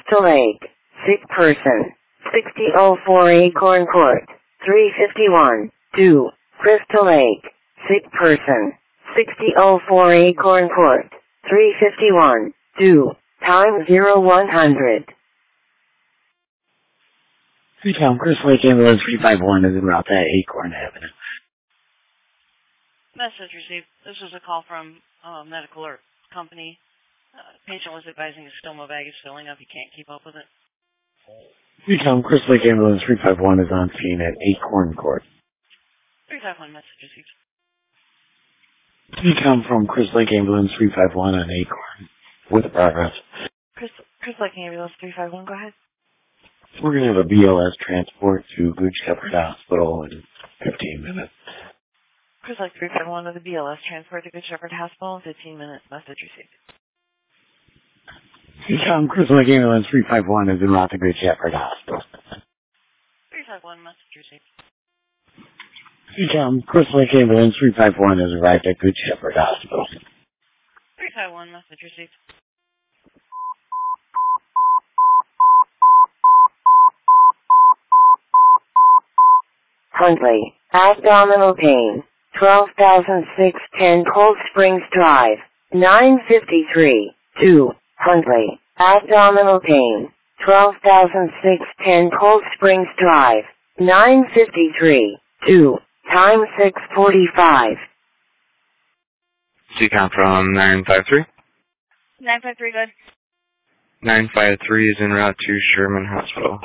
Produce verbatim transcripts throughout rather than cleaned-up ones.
Crystal Lake, sick person, sixty oh four Acorn Court, three fifty-one, two, Crystal Lake, sick person, sixty oh four Acorn Court, three fifty-one, two, time zero one hundred. Freetown Crystal Lake Ambulance three five one is en route to Acorn Avenue. Message received. This is a call from uh, Medical Alert Company. Uh, patient was advising his stoma bag is filling up. He can't keep up with it. Freetown Crystal Lake Ambulance three five one is on scene at Acorn Court. three five one message received. Freetown from Crystal Lake Ambulance three five one on Acorn. With progress. Crystal, Crystal Lake Ambulance three five one, go ahead. We're going to have a B L S transport to Good Shepherd Hospital in fifteen minutes. Crystal Lake three five one with the B L S transport to Good Shepherd Hospital in fifteen minutes. Message received. Freetown Crystal Lake Ambulance three five one is en route to Good Shepherd Hospital. three five one message received. Freetown Crystal Lake Ambulance three five one has arrived at Good Shepherd Hospital. three five one message received. Huntley, abdominal pain, twelve thousand six hundred ten Cold Springs Drive, nine fifty-three, two, Huntley, abdominal pain, twelve thousand six hundred ten Cold Springs Drive, nine fifty-three, two, time six forty-five. C COM from nine five three. nine five three, good. nine five three is en route to Sherman Hospital.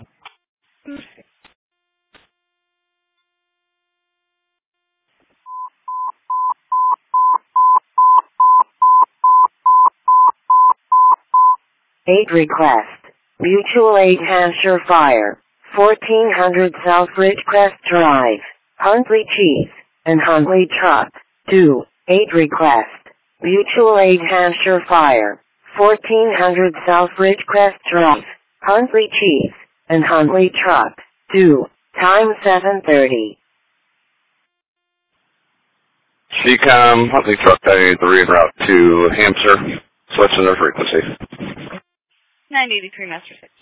Aid request. Mutual Aid Hampshire Fire. fourteen hundred South Ridgecrest Drive. Huntley Chief. And Huntley Truck. two. Aid request. Mutual Aid Hampshire Fire. fourteen hundred South Ridgecrest Drive. Huntley Chief. And Huntley Truck. two. Time seven thirty. C COM, Huntley Truck ninety-three en route to Hampshire. Switching their frequency. nine eighty-three master six.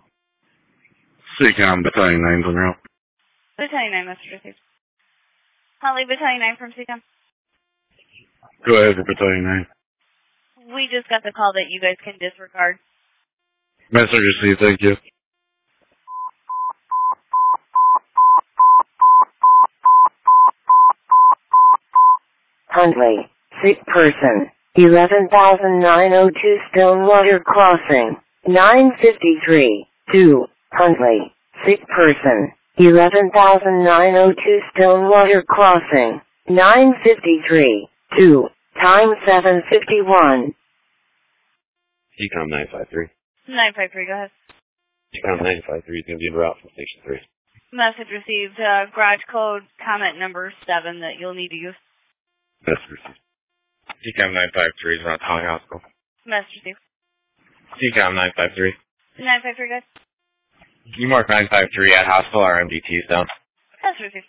C COM, Battalion nine's en route. Battalion nine master received. Huntley, Battalion nine from C COM. Go ahead for Battalion nine. We just got the call that you guys can disregard. Message received, thank you. Huntley, sick person, eleven thousand nine hundred two Stonewater Crossing, nine fifty-three, two, Huntley, sick person, eleven thousand nine hundred two Stonewater Crossing, nine fifty-three, two, time seven fifty-one. C COM nine five three. nine five three, go ahead. C COM nine five three is going to be en route from Station three. Message received. Uh, garage code comment number seven that you'll need to use. Message received. C COM nine five three is around Holly Hospital. Message received. C COM nine five three. nine five three, good. You mark nine five three at hospital, our M D T is down. Message received.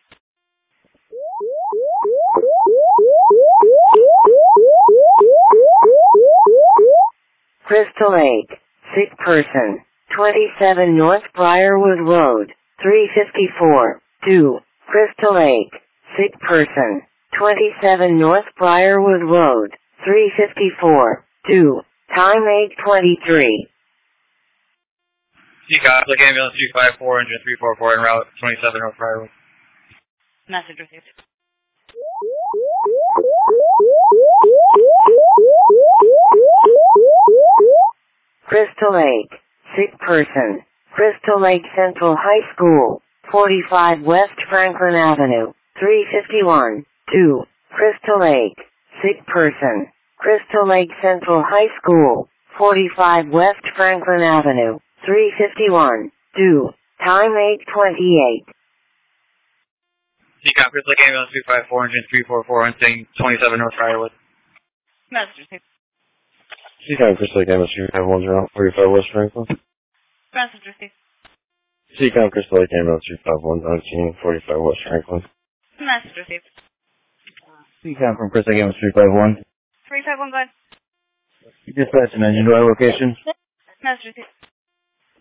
Crystal Lake, sick person, twenty-seven North Briarwood Road, three fifty-four, two, Crystal Lake, sick person, twenty-seven North Briarwood Road, three fifty-four, two, time eight twenty-three. C COM, Lake Ambulance two five four, engine three four four, en route twenty-seven North Briarwood. Message received. Crystal Lake, sick person, Crystal Lake Central High School, forty-five West Franklin Avenue, three fifty-one, two, Crystal Lake, sick person, Crystal Lake Central High School, forty-five West Franklin Avenue, three fifty-one, two, time eight twenty-eight. C COM, Crystal Lake Ambulance two five four, engine three four four, entering twenty-seven North Briarwood. Message received. C COM, Crystal Lake Ambulance three five one, around forty-five West Franklin. Message received. C COM, Crystal Lake Ambulance three five one, on scene, forty-five West Franklin. Message received. C COM from Crystal Lake Ambulance three five one. three five one, go ahead. Dispatch an engine to our location. Message received.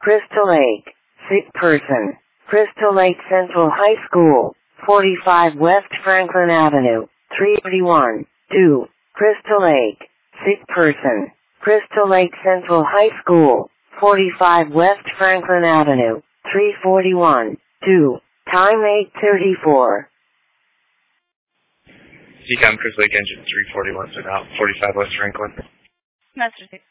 Crystal Lake, sick person. Crystal Lake Central High School, forty-five West Franklin Avenue, three thirty-one, two. Crystal Lake, sick person. Crystal Lake Central High School, forty-five West Franklin Avenue, three forty-one, two. Time eight thirty-four. C COM Crystal Lake Engine three forty-one, so now forty-five West Franklin. Master six.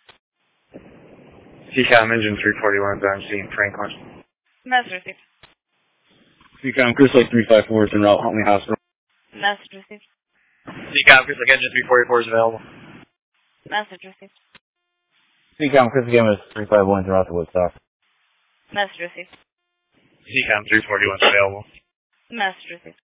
C COM Engine three forty-one, I'm seeing Franklin. Master six. C COM Crystal Lake three five four is en route, Huntley Hospital. Master six. C COM Crystal Lake Engine three forty-four is available. Master six. C COM Crystal Lake Engine three five one is en route to Woodstock. Master six. C COM three forty-one is available. Master six.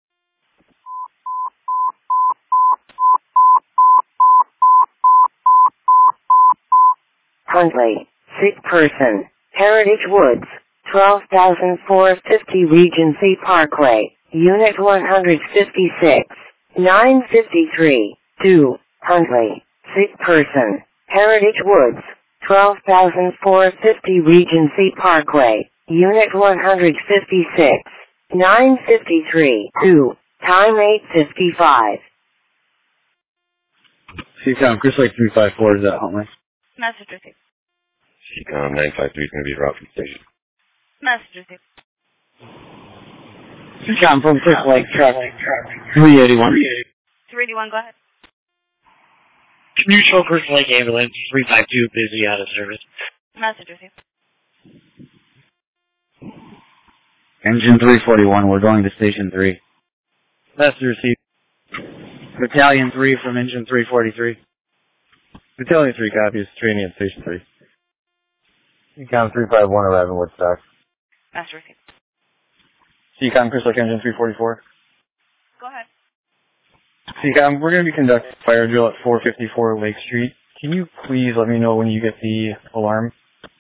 Huntley, sick person. Heritage Woods, twelve thousand four hundred fifty Regency Parkway, Unit one fifty-six, nine fifty-three, two. Huntley, sick person. Heritage Woods, twelve thousand four hundred fifty Regency Parkway, Unit one fifty-six, nine fifty-three, two. Time eight fifty-five. C COM Crystal Lake three five four is at Huntley. Master six. C COM nine five three is going to be en route from the station. Master six. C COM from Crystal Lake traffic. three eighty-one. three eighty-one, go ahead. Neutral Crystal Lake Ambulance three five two, busy out of service. Master six. Engine three forty-one, we're going to Station three. Master receipt. Battalion three from Engine three forty-three. Battalion three copies, training at Station three. C COM three five one eleven Woodstock. Master six. C COM Crystal Lake Engine three forty-four. Go ahead. C COM, we're going to be conducting a fire drill at four fifty-four Lake Street. Can you please let me know when you get the alarm?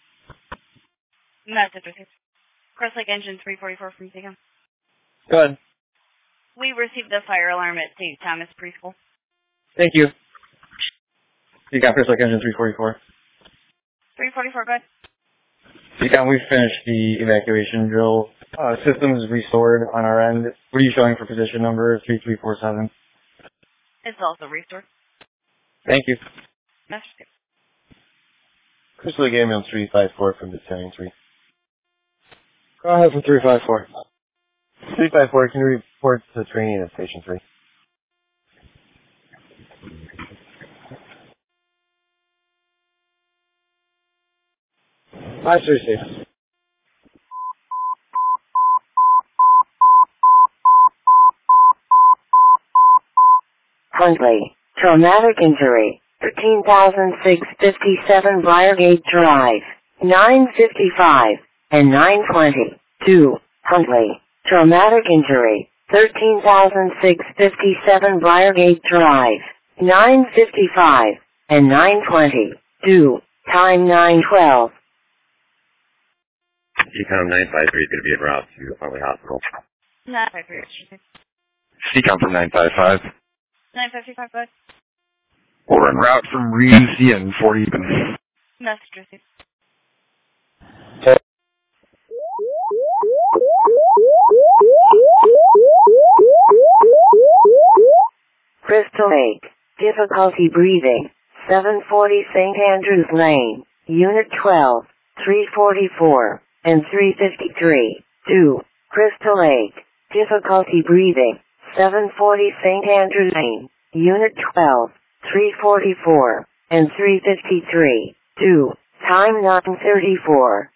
Master six. Crystal Lake Engine three forty-four from C COM. Go ahead. We received the fire alarm at Saint Thomas Preschool. Thank you. C COM Crystal Lake Engine three forty-four. three forty-four, go ahead. C COM, we've finished the evacuation drill. Uh, systems restored on our end. What are you showing for position number three three four seven? It's also restored. Thank you. Master six. Crystal Lake Ambulance three five four from Battalion three. Go ahead from three five four. three five four, can you report to training at Station three? Master six. Huntley, traumatic injury, thirteen thousand six hundred fifty-seven Briargate Drive, nine fifty-five, and nine twenty, two. Huntley, traumatic injury, thirteen thousand six hundred fifty-seven Briargate Drive, nine fifty-five, and nine twenty, two. Time nine twelve. C COM nine five three is going to be en route to Huntley Hospital. nine five three. C COM from nine five five. nine fifty-five, go ahead. We're en route from Regency and forty even. Master six. Crystal Lake, difficulty breathing, seven forty Saint Andrews Lane, Unit twelve, three forty-four, and three fifty-three, two. Crystal Lake, difficulty breathing, seven forty Saint Andrews Lane, Unit twelve, three forty-four, and three fifty-three, two. Time nine thirty-four.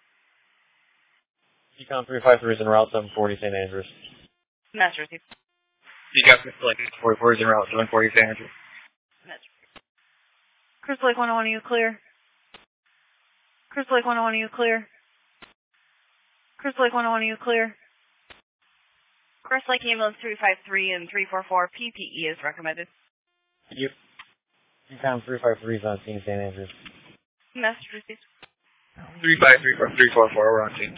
C COM three five three is en route seven forty Saint Andrews. Master six. C COM Crystal Lake forty-four is en route seven forty Saint Andrews. Master six. Crystal Lake one oh one, are you clear? Crystal Lake one oh one, are you clear? Crystal Lake one oh one, are you clear? Crystal Lake Ambulance three five three and three four four, P P E is recommended. Yep. C COM three five three is on scene Saint Andrews. Master six. three five three from three four four, we're on scene.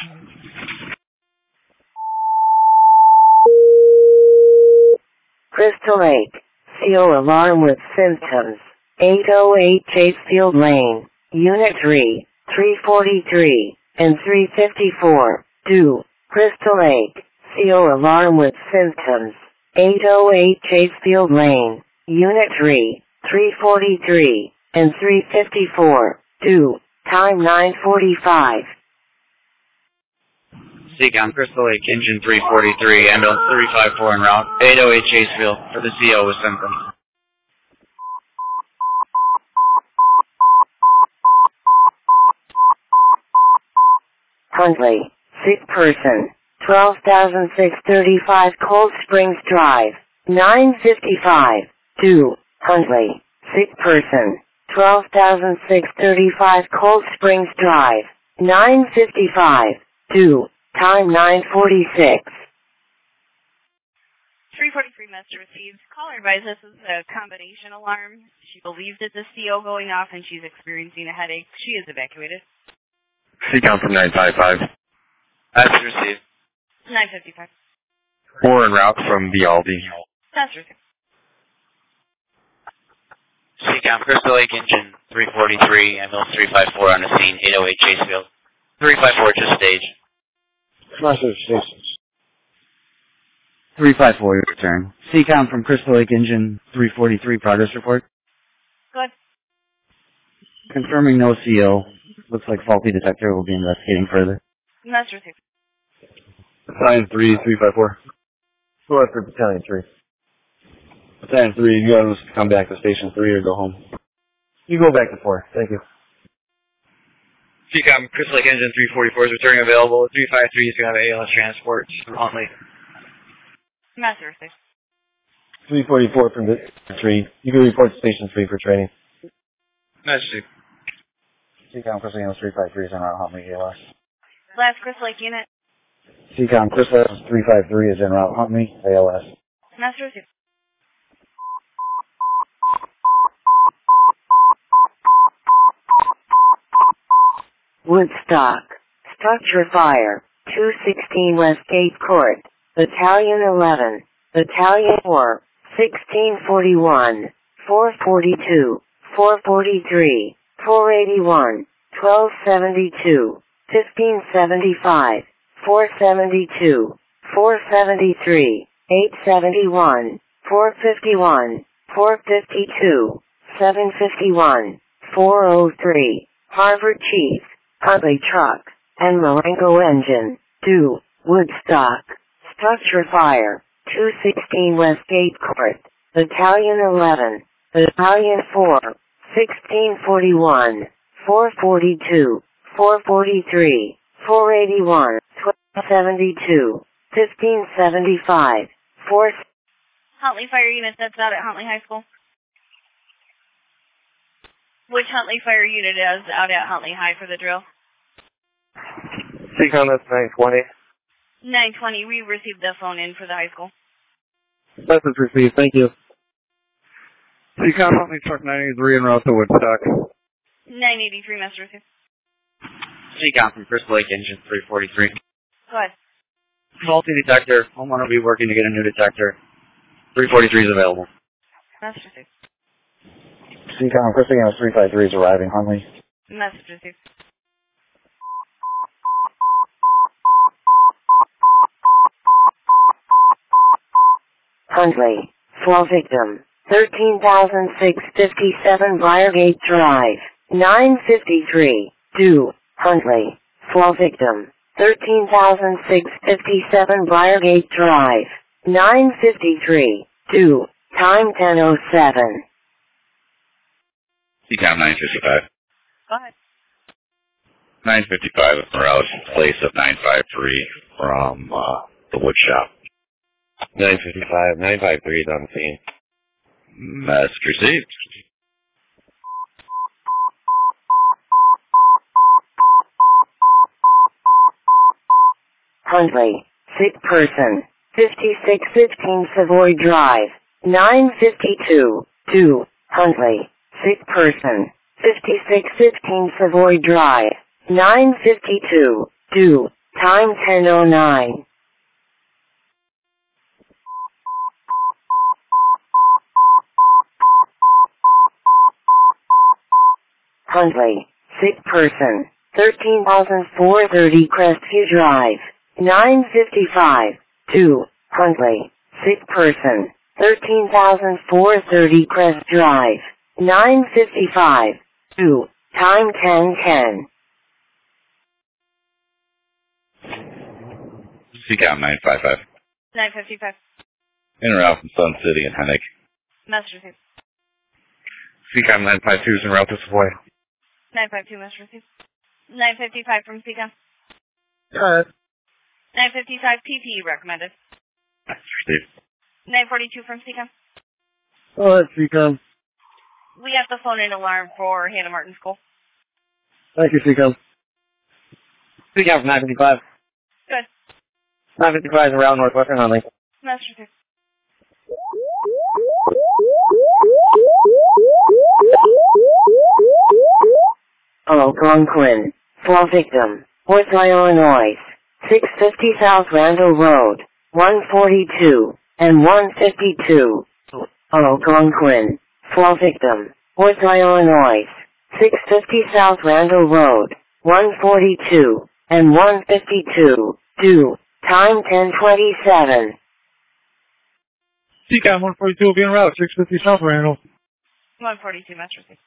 Crystal Lake, C O alarm with symptoms, eight oh eight Chasefield Lane, Unit three, three forty-three, and three fifty-four. two. Crystal Lake, C O alarm with symptoms. eight oh eight Chasefield Lane, Unit three, three forty-three, and three fifty-four. two. Time nine forty-five. Seacom, Crystal Lake, engine three forty-three, ambulance three five four en route, eight oh eight Chasefield, for the C O with symptoms. Huntley, sick person, twelve thousand six hundred thirty-five Cold Springs Drive, nine fifty-five. two. Huntley, sick person, twelve thousand six hundred thirty-five Cold Springs Drive, nine fifty-five. two. Time nine forty-six. three forty-three Master received. Caller advised this is a combination alarm. She believes it's a C O going off and she's experiencing a headache. She is evacuated. Seacom from nine five five. That's received. nine fifty-five. Four en route from Vialdi. That's received. Seacom, Crystal Lake, engine three forty-three, ambulance three five four on the scene, eight oh eight Chasefield. three five four to stage. Master station. three five four, your return. Seacom from Crystal Lake, engine three forty-three, progress report. Good. Confirming no C O. Looks like faulty detector. Will be investigating further. That's received. Battalion three, three five four. Go after Battalion three. Battalion three, you guys come back to Station three or go home. You go back to four. Thank you. Seacom, Crystal Lake, engine three forty-four is returning available. three five three is going to have A L S transport from Huntley. Master received. three forty-four from the three. You can report to Station three for training. That's received. Seacom, Crystal Lake, three five three is on route Huntley, A L S. Last Crystal Lake unit. Seacom, Crystal Lake, three five three is en route Huntley, A L S. Master received. Woodstock, structure fire, two sixteen West Gate Court, Battalion eleven, Battalion four, sixteen forty-one, four forty-two, four forty-three, four eighty-one, twelve seventy-two, fifteen seventy-five, four seventy-two, four seventy-three, eight seventy-one, four fifty-one, four fifty-two, seven fifty-one, four oh three, Harvard Chief, Huntley Truck, and Marengo Engine. two. Woodstock, structure fire, two sixteen West Gate Court, Battalion eleven, Battalion four, sixteen forty-one, four forty-two, four forty-three, four eighty-one, twelve seventy-two, fifteen seventy-five, four... Huntley Fire Unit that's out at Huntley High School. Which Huntley Fire Unit is out at Huntley High for the drill? Seacom, that's nine twenty. nine twenty, we received the phone in for the high school. Message received, thank you. Seacom, Huntley Truck nine eighty-three en route to Woodstock. nine eighty-three, Master received. Seacom from Crystal Lake, engine three forty-three. Go ahead. Faulty detector. Homeowner will be working to get a new detector. three forty-three is available. Master received. Seacom, Crystal Lake, three five three is arriving, Huntley. Message received. Huntley, fall victim, thirteen thousand six hundred fifty-seven Briargate Drive, nine fifty-three. two. Huntley, fall victim, thirteen thousand six hundred fifty-seven Briargate Drive, nine fifty-three. two. Time ten oh seven. Seacom nine fifty-five. Go ahead. nine fifty-five, around place of nine five three from uh, the wood shop. nine fifty-five, nine five three is on the scene. Message received. Huntley, sick person, fifty-six fifteen Savoy Drive, nine fifty-two. two. Huntley, sick person, fifty-six fifteen Savoy Drive, nine fifty-two. two. Time ten oh nine. Huntley, sick person, thirteen thousand four hundred thirty Crestview Drive, nine fifty-five, two, Huntley, sick person, thirteen thousand four hundred thirty Crest Drive, nine fifty-five, two, time ten ten. C CAM nine five five. nine fifty-five. In and out from Sun City and Hennick. Master receive. C CAM nine five two is en route to Savoy. nine five two, master receive. nine fifty-five from C CAM. Alright. nine fifty-five P P E recommended. Master receive. nine forty-two from C CAM. Oh, that's C CAM. We have the phone in alarm for Hannah Martin School. Thank you, C CAM. C CAM from nine fifty-five. Good. nine fifty-five is around Northwestern Huntley. Master receive. Algonquin, fall victim, Worthly, Illinois, six fifty South Randall Road, one forty-two, and one fifty-two. Algonquin, fall victim, Worthly, Illinois, six fifty South Randall Road, one forty-two, and one fifty-two. two, time ten twenty-seven. C CAM one forty-two will be en route, six fifty South Randall. one forty-two, master receive.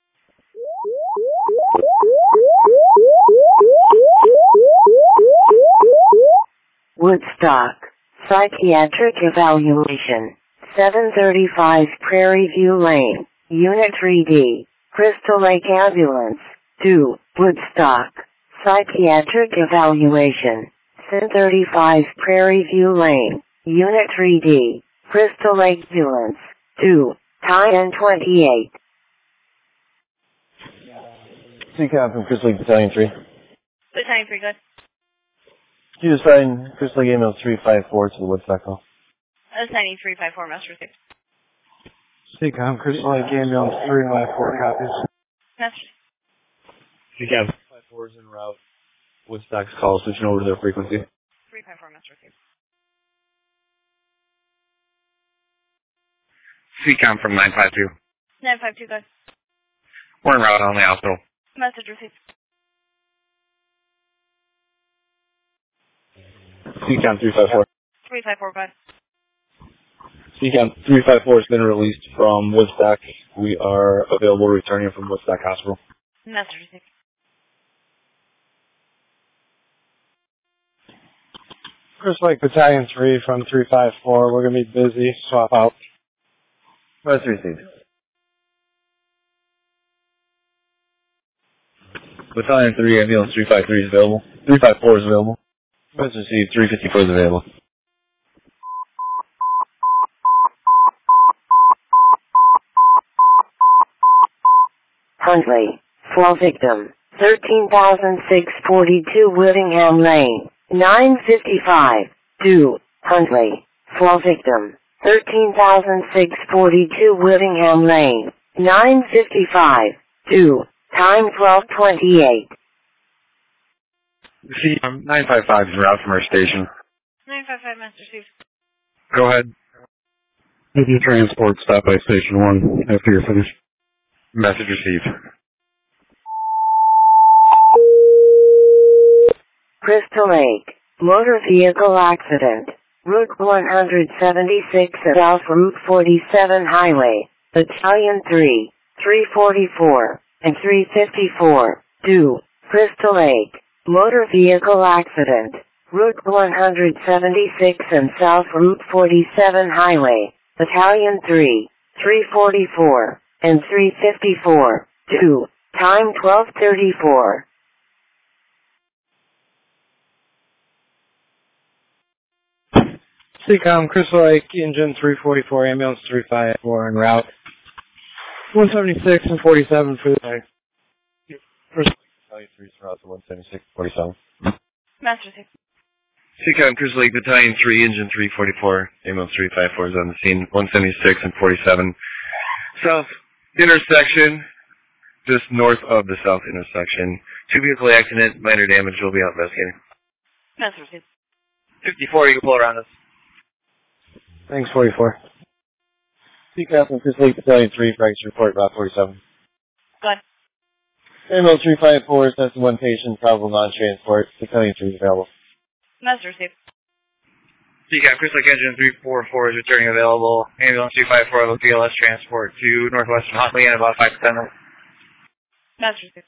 Woodstock, psychiatric evaluation, seven thirty-five Prairie View Lane, Unit three D, Crystal Lake Ambulance, two, Woodstock, psychiatric evaluation, seven thirty-five Prairie View Lane, Unit three D, Crystal Lake Ambulance, two, time ten twenty-eight. C CAM from Crystal Lake Battalion three. Battalion three, good. You assign Crystal Lake Ambulance three five four to the Woodstock call. Assigning three five four, master receive. C CAM, Crystal Lake Ambulance three five four copies. Master C CAM five four is en route. Woodstock's call, switching over to their frequency. three five four, master receive. C CAM from nine five two. nine five two, good. We're en route on the hospital. Message received. C CAM three five four. three five four, good. C CAM three five four has been released from Woodstock. We are available returning from Woodstock Hospital. Message received. Crystal Lake Battalion three from three five four. We're going to be busy. Swap out. Message received. Battalion three, ambulance three five three is available. three five four is available. Message received. three fifty-four is available. Huntley, fall victim, thirteen thousand six hundred forty-two Whittingham Lane, nine fifty-five, two, Huntley, fall victim, thirteen thousand six hundred forty-two Whittingham Lane, nine fifty-five, two, time twelve twenty-eight. C CAM nine five five is en route from our station. nine five five, master received. Go ahead. If you transport, stop by station one after you're finished. Message received. Crystal Lake, motor vehicle accident, Route one seventy-six South Route forty-seven Highway, Battalion three, three forty-four, and three fifty-four, two, Crystal Lake, motor vehicle accident, Route one seventy-six and South Route forty-seven Highway, Battalion three, three forty-four, and three fifty-four, two, time twelve thirty-four. C CAM, Crystal Lake, engine three forty-four, ambulance three five four en route. one seventy-six and forty-seven for the day. Crystal Lake Battalion three is route to one seventy-six and forty-seven. Master received. C CAM Crystal Lake Battalion three, engine three forty-four, ambulance three five four is on the scene, one seventy-six and forty-seven. South intersection, just north of the south intersection. Two vehicle accident, minor damage, will be out investigating. Master received. fifty-four, you can pull around us. Thanks, forty-four. C CAM from Crystal Lake Battalion three, practice report, route forty-seven. Good. Ambulance three five four, sends one patient, probable non-transport. Battalion three is available. Message received. C CAM, Chris Lake Engine three four four is returning available. Ambulance two five four with B L S transport to Northwestern Huntley in about five to ten minutes. Message received.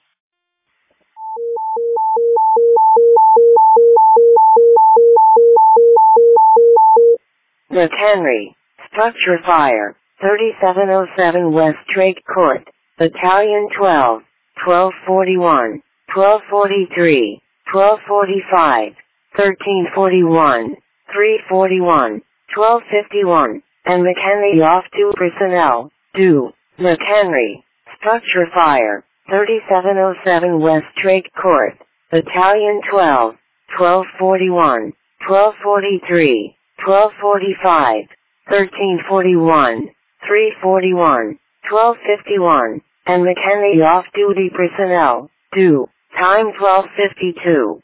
McHenry, structure fire, thirty-seven oh seven West Drake Court, Battalion twelve, twelve forty-one, twelve forty-three, twelve forty-five, thirteen forty-one, three forty-one, twelve fifty-one, and McHenry off-duty personnel, due, McHenry, structure fire, thirty-seven oh seven West Drake Court, Battalion twelve, twelve forty-one, twelve forty-three, twelve forty-five, thirteen forty-one, three forty-one, twelve fifty-one, and McHenry off-duty personnel, due, time twelve fifty-two.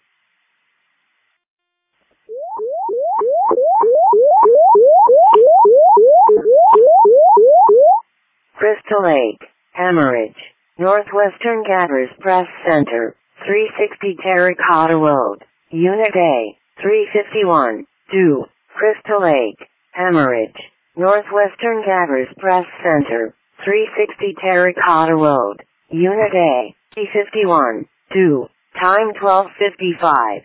Crystal Lake, Hemorrhage, Northwestern Gathers Press Center, three sixty Terracotta Road, Unit A, three fifty-one, due, Crystal Lake, Hemorrhage, Northwestern Gathers Press Center, three sixty Terracotta Road, Unit A, three fifty-one, due, time twelve fifty-five.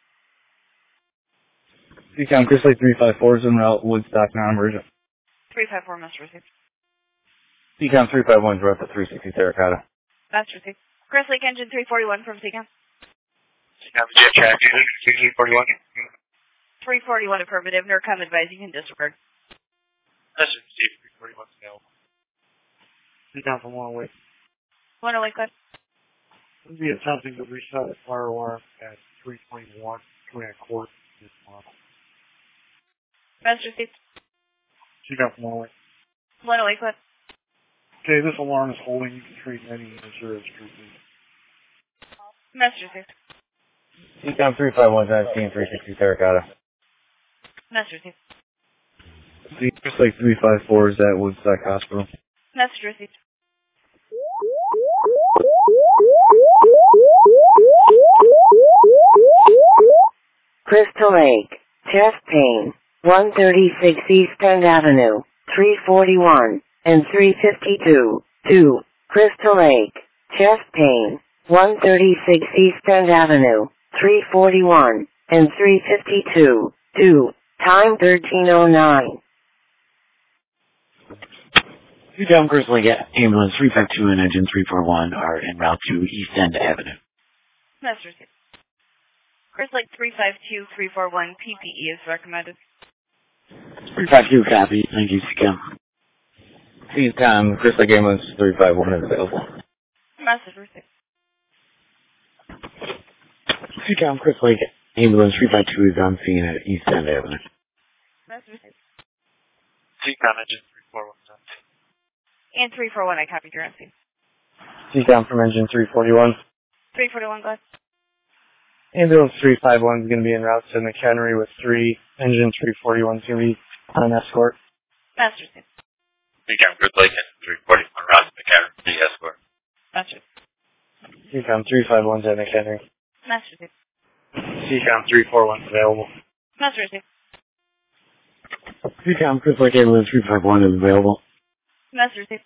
C CAM, Chris Lake three five four is en route, Woodstock, non-emergent. three five four, message received. C CAM three five one is route to three sixty Terracotta. Message received. Chris Lake Engine three forty-one from C CAM. C CAM, jet track, sixteen forty-one. three forty-one affirmative, NERCOM advise you can disregard. Message received, three forty-one available. C CAM from one away. one oh eight, go ahead. We'll be attempting to reset the fire alarm at three twenty-one, Command Court this month. Message received. She got from one. one oh eight, go ahead. Okay, this alarm is holding. You can treat any user as treatment. Message received. C CAM three five one is on scene, three sixty Terracotta. Message received. C Chris Lake three five four is at Woodstock Hospital. Message received. Crystal Lake, chest pain, one thirty-six East End Avenue, three forty-one, and three fifty-two, due, Crystal Lake, chest pain, one thirty-six East End Avenue, three forty-one, and three fifty-two, due, time thirteen oh nine. C CAM, Chris Lake, ambulance three five two and engine three four one are en route to East End Avenue. Message received. Chris Lake three five two, three four one, P P E is recommended. three five two, copy. Thank you, C CAM. C CAM, Chris Lake ambulance three five one is available. Message received. C CAM, Chris Lake, ambulance three five two is on scene at East End Avenue. Message received. C CAM, engine three four one. And three four one, I copied your M C. C CAM from engine three forty-one. three forty-one, go ahead. Ambulance three five one is going to be en route to McHenry with three. Engine three forty-one is going to be on escort. Message received. C CAM, Chris Lake, three forty-one, route to McHenry, escort. Message received. C CAM three five one is at McHenry. Message received. C CAM three four one is available. Message received. C CAM, Chris Lake, ambulance three five one is available. Message received.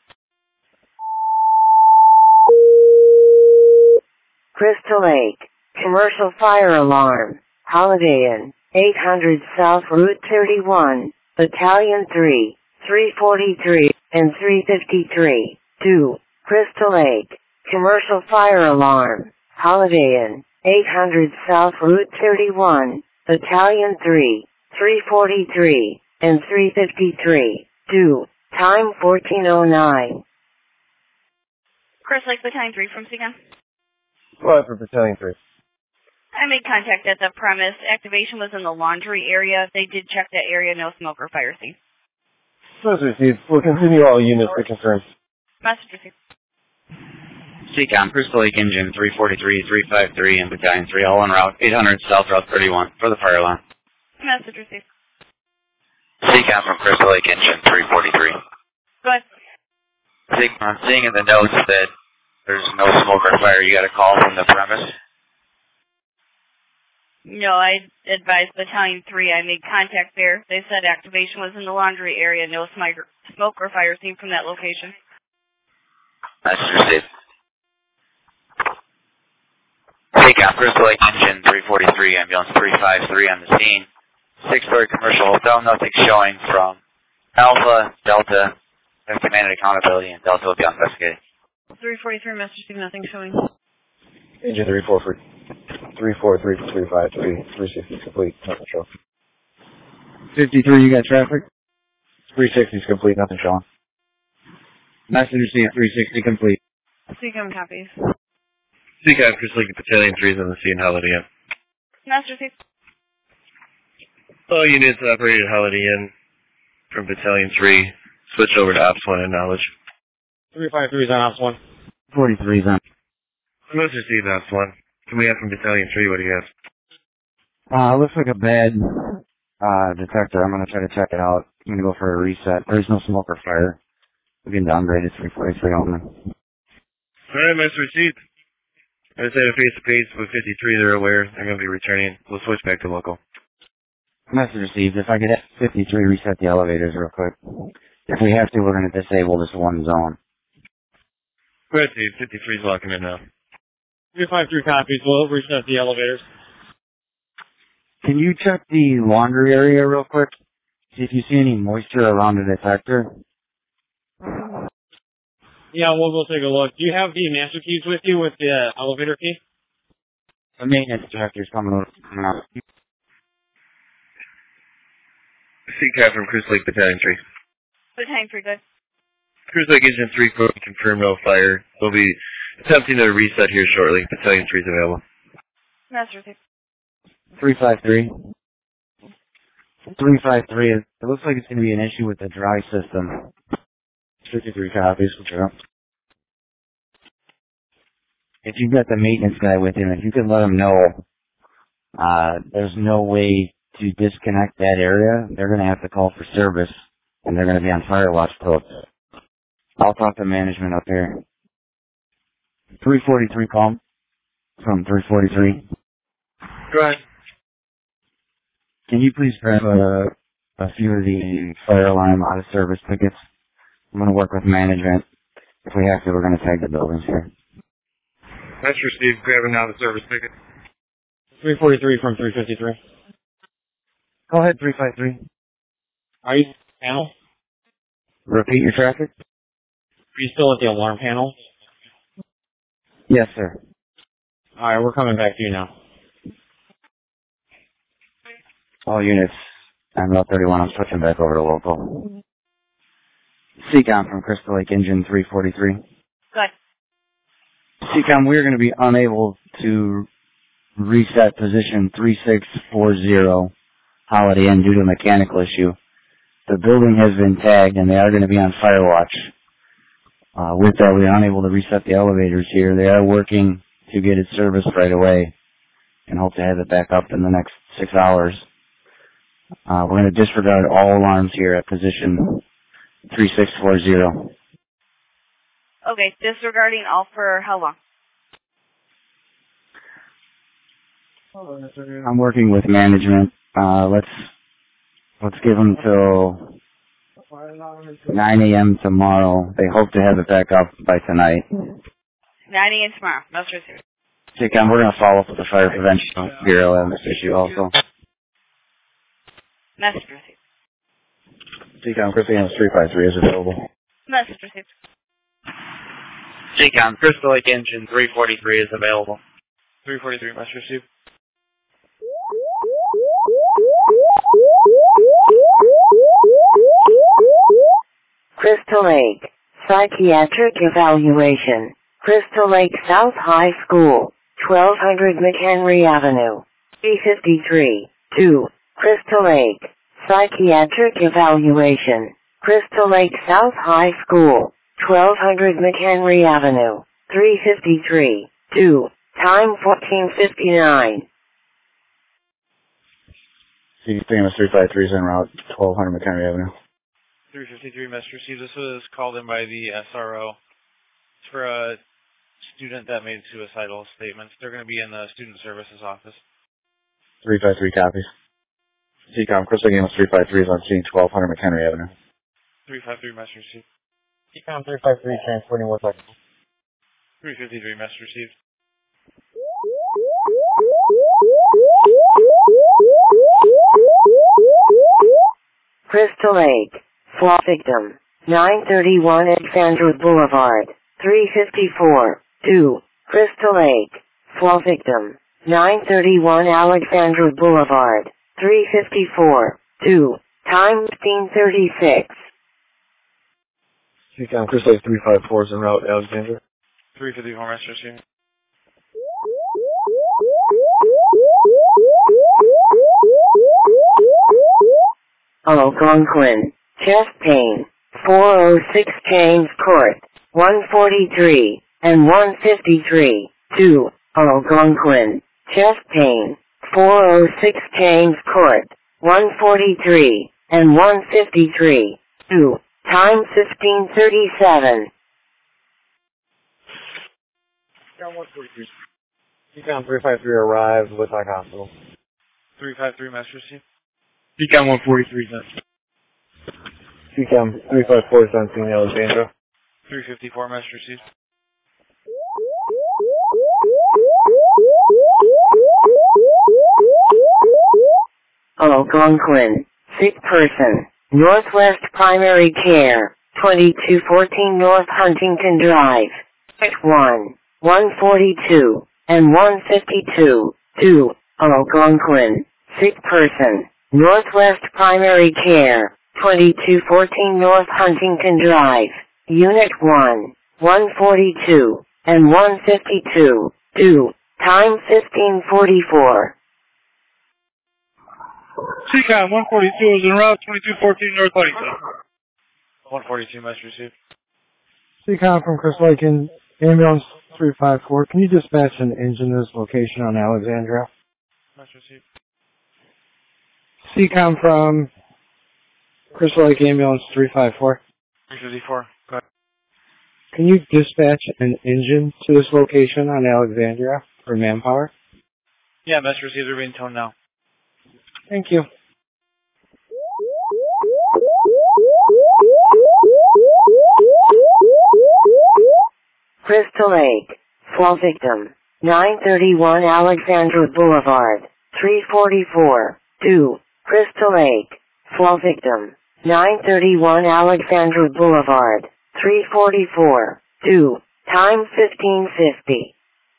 Crystal Lake, commercial fire alarm, Holiday Inn, eight hundred South Route thirty-one, Battalion three, three forty-three, and three fifty-three, due, Crystal Lake, commercial fire alarm, Holiday Inn, eight hundred South Route thirty-one, Battalion three, three forty-three, and three fifty-three, due, time fourteen oh nine. Chris Lake, Battalion three from C CAM. Go ahead for Battalion three. I made contact at the premise. Activation was in the laundry area. They did check that area, no smoke or fire scene. Message received. We'll continue all units to confirm. Message received. C CAM, Crystal Lake Engine three forty-three, three five three, and Battalion three, all en route, eight hundred South Route thirty-one, for the fire alarm. Message received. C CAM from Crystal Lake Engine three forty-three. Go ahead. C CAM, I'm seeing in the notes that There's no smoke or fire. You got a call from the premise? No, I advised Battalion three. I made contact there. They said activation was in the laundry area. No smoke smoke or fire seen from that location. Message received. Take out Crystal Lake Engine three forty-three, ambulance three five three on the scene. Six-story commercial hotel, nothing showing from Alpha, Delta, have command and accountability, and Delta will be investigating. three forty-three, Master Steve, nothing showing. Engine three four three, three four three three five three, three sixty complete, nothing showing. fifty-three, you got traffic? three sixty is complete, nothing showing. Message received, three sixty complete. C COM copies. C COM, Crystal Lake Battalion three is on the scene, Holiday Inn. Master Steve. All units operated Holiday Inn from Battalion three. Switch over to Ops one and Knowledge. three five three is on Ops one. forty-three is on. Most received Ops one. Can we have from Battalion three? What do you have? Uh, looks like a bad, uh, detector. I'm gonna try to check it out. I'm gonna go for a reset. There's no smoke or fire. We're getting downgraded three forty-three only. Alright, Master received. I just had a face-to-face with fifty-three. They're aware. They're going to be returning. We'll switch back to local. Message received. If I could have fifty-three reset the elevators real quick. If we have to, we're going to disable this one zone. Go ahead, Steve. fifty-three is locking in now. three five three copies. We'll reset the elevators. Can you check the laundry area real quick? See if you see any moisture around the detector. Yeah, we'll go take a look. Do you have the master keys with you with the uh, elevator key? The maintenance detector's coming out. C CAP from Crystal Lake Battalion three. Battalion three, good. Crystal Lake Engine three confirmed no fire. We'll be attempting to reset here shortly. Battalion three is available. Master Steve. three five three. three five three. It looks like it's going to be an issue with the dry system. fifty-three copies. If you've got the maintenance guy with him, if you could let him know uh, there's no way to disconnect that area, they're going to have to call for service, and they're going to be on fire watch till. I'll talk to management up here. three forty-three call from three forty-three. Go ahead. Can you please grab a, a few of the fire alarm out of service tickets? I'm going to work with management. If we have to, we're going to tag the buildings here. That's for Steve grabbing now the service ticket. three forty-three from three fifty-three. Go ahead, three five three. Are you panel? Repeat your traffic? Are you still at the alarm panel? Yes, sir. Alright, we're coming back to you now. All units. I'm about thirty-one. I'm switching back over to local. C COM from Crystal Lake Engine three forty-three. Good. C COM, we're going to be unable to reset position three six four zero Holiday Inn due to a mechanical issue. The building has been tagged and they are going to be on fire watch. Uh, with that, we are unable to reset the elevators here. They are working to get it serviced right away and hope to have it back up in the next six hours. Uh, we're going to disregard all alarms here at position three six four zero. Okay, disregarding all for how long? I'm working with management. Uh, let's let's give them till nine a.m. tomorrow. They hope to have it back up by tonight. nine a.m. tomorrow. No stress here. C COM, we're going to follow up with the Fire Prevention Bureau on this issue also. Message received. C COM, Christian three five three is available. Message received. C COM, Crystal Lake Engine three forty-three is available. three forty-three, message received. Crystal Lake, Psychiatric Evaluation, Crystal Lake South High School, twelve hundred McHenry Avenue, three fifty-three, two, Crystal Lake, Psychiatric Evaluation, Crystal Lake South High School, twelve hundred McHenry Avenue, three fifty-three, two, time fourteen fifty-nine. C COM three five three is en route, twelve hundred McHenry Avenue. three fifty-three, message received. This was called in by the S R O. It's for a student that made suicidal statements. They're going to be in the student services office. three five three copies. C COM, Crystal Lake Ambulance three five three is on scene, twelve hundred McHenry Avenue. three five three, message received. C COM three five three, transporting West Lake. three fifty-three, message received. Crystal Lake. Fall victim. nine thirty-one Alexandra Boulevard. three fifty-four. two. Crystal Lake. Fall victim. nine thirty-one Alexandra Boulevard. three fifty-four. two. Time fifteen thirty-six. C COM, Crystal Lake three five four is en route, Alexandra. three fifty-four, message received. Algonquin. Chest pain. four oh six James Court. one forty-three and one fifty-three. two. Algonquin. Chest pain. four oh six James Court. one forty-three and one fifty-three. two. Time fifteen thirty-seven. C COM three five three arrived with Lake Hospital. three five three, message received. C COM one forty-three, C COM three five four is on scene, Alexandra. three fifty-four, message received. Algonquin. Sick person. Northwest Primary Care. twenty-two fourteen North Huntington Drive. one. one forty-two and one fifty-two. two. Algonquin. Sick person. Northwest Primary Care. twenty-two fourteen North Huntington Drive. Unit one. one forty-two and one fifty-two. two. Time fifteen forty-four. C COM one forty-two is en route, twenty-two fourteen North Huntington. one forty-two, message received. C COM from Crystal Lake in Ambulance three five four. Can you dispatch an engine to this location on Alexandria? Message received. C COM from Crystal Lake Ambulance three five four. three fifty-four, go ahead. Can you dispatch an engine to this location on Alexandria for manpower? Yeah, message received. They're being toned now. Thank you. Crystal Lake. Fall victim. nine thirty-one Alexandra Boulevard. three forty-four. two. Crystal Lake. Fall victim. nine thirty-one Alexandra Boulevard. three forty-four. two. Time fifteen fifty.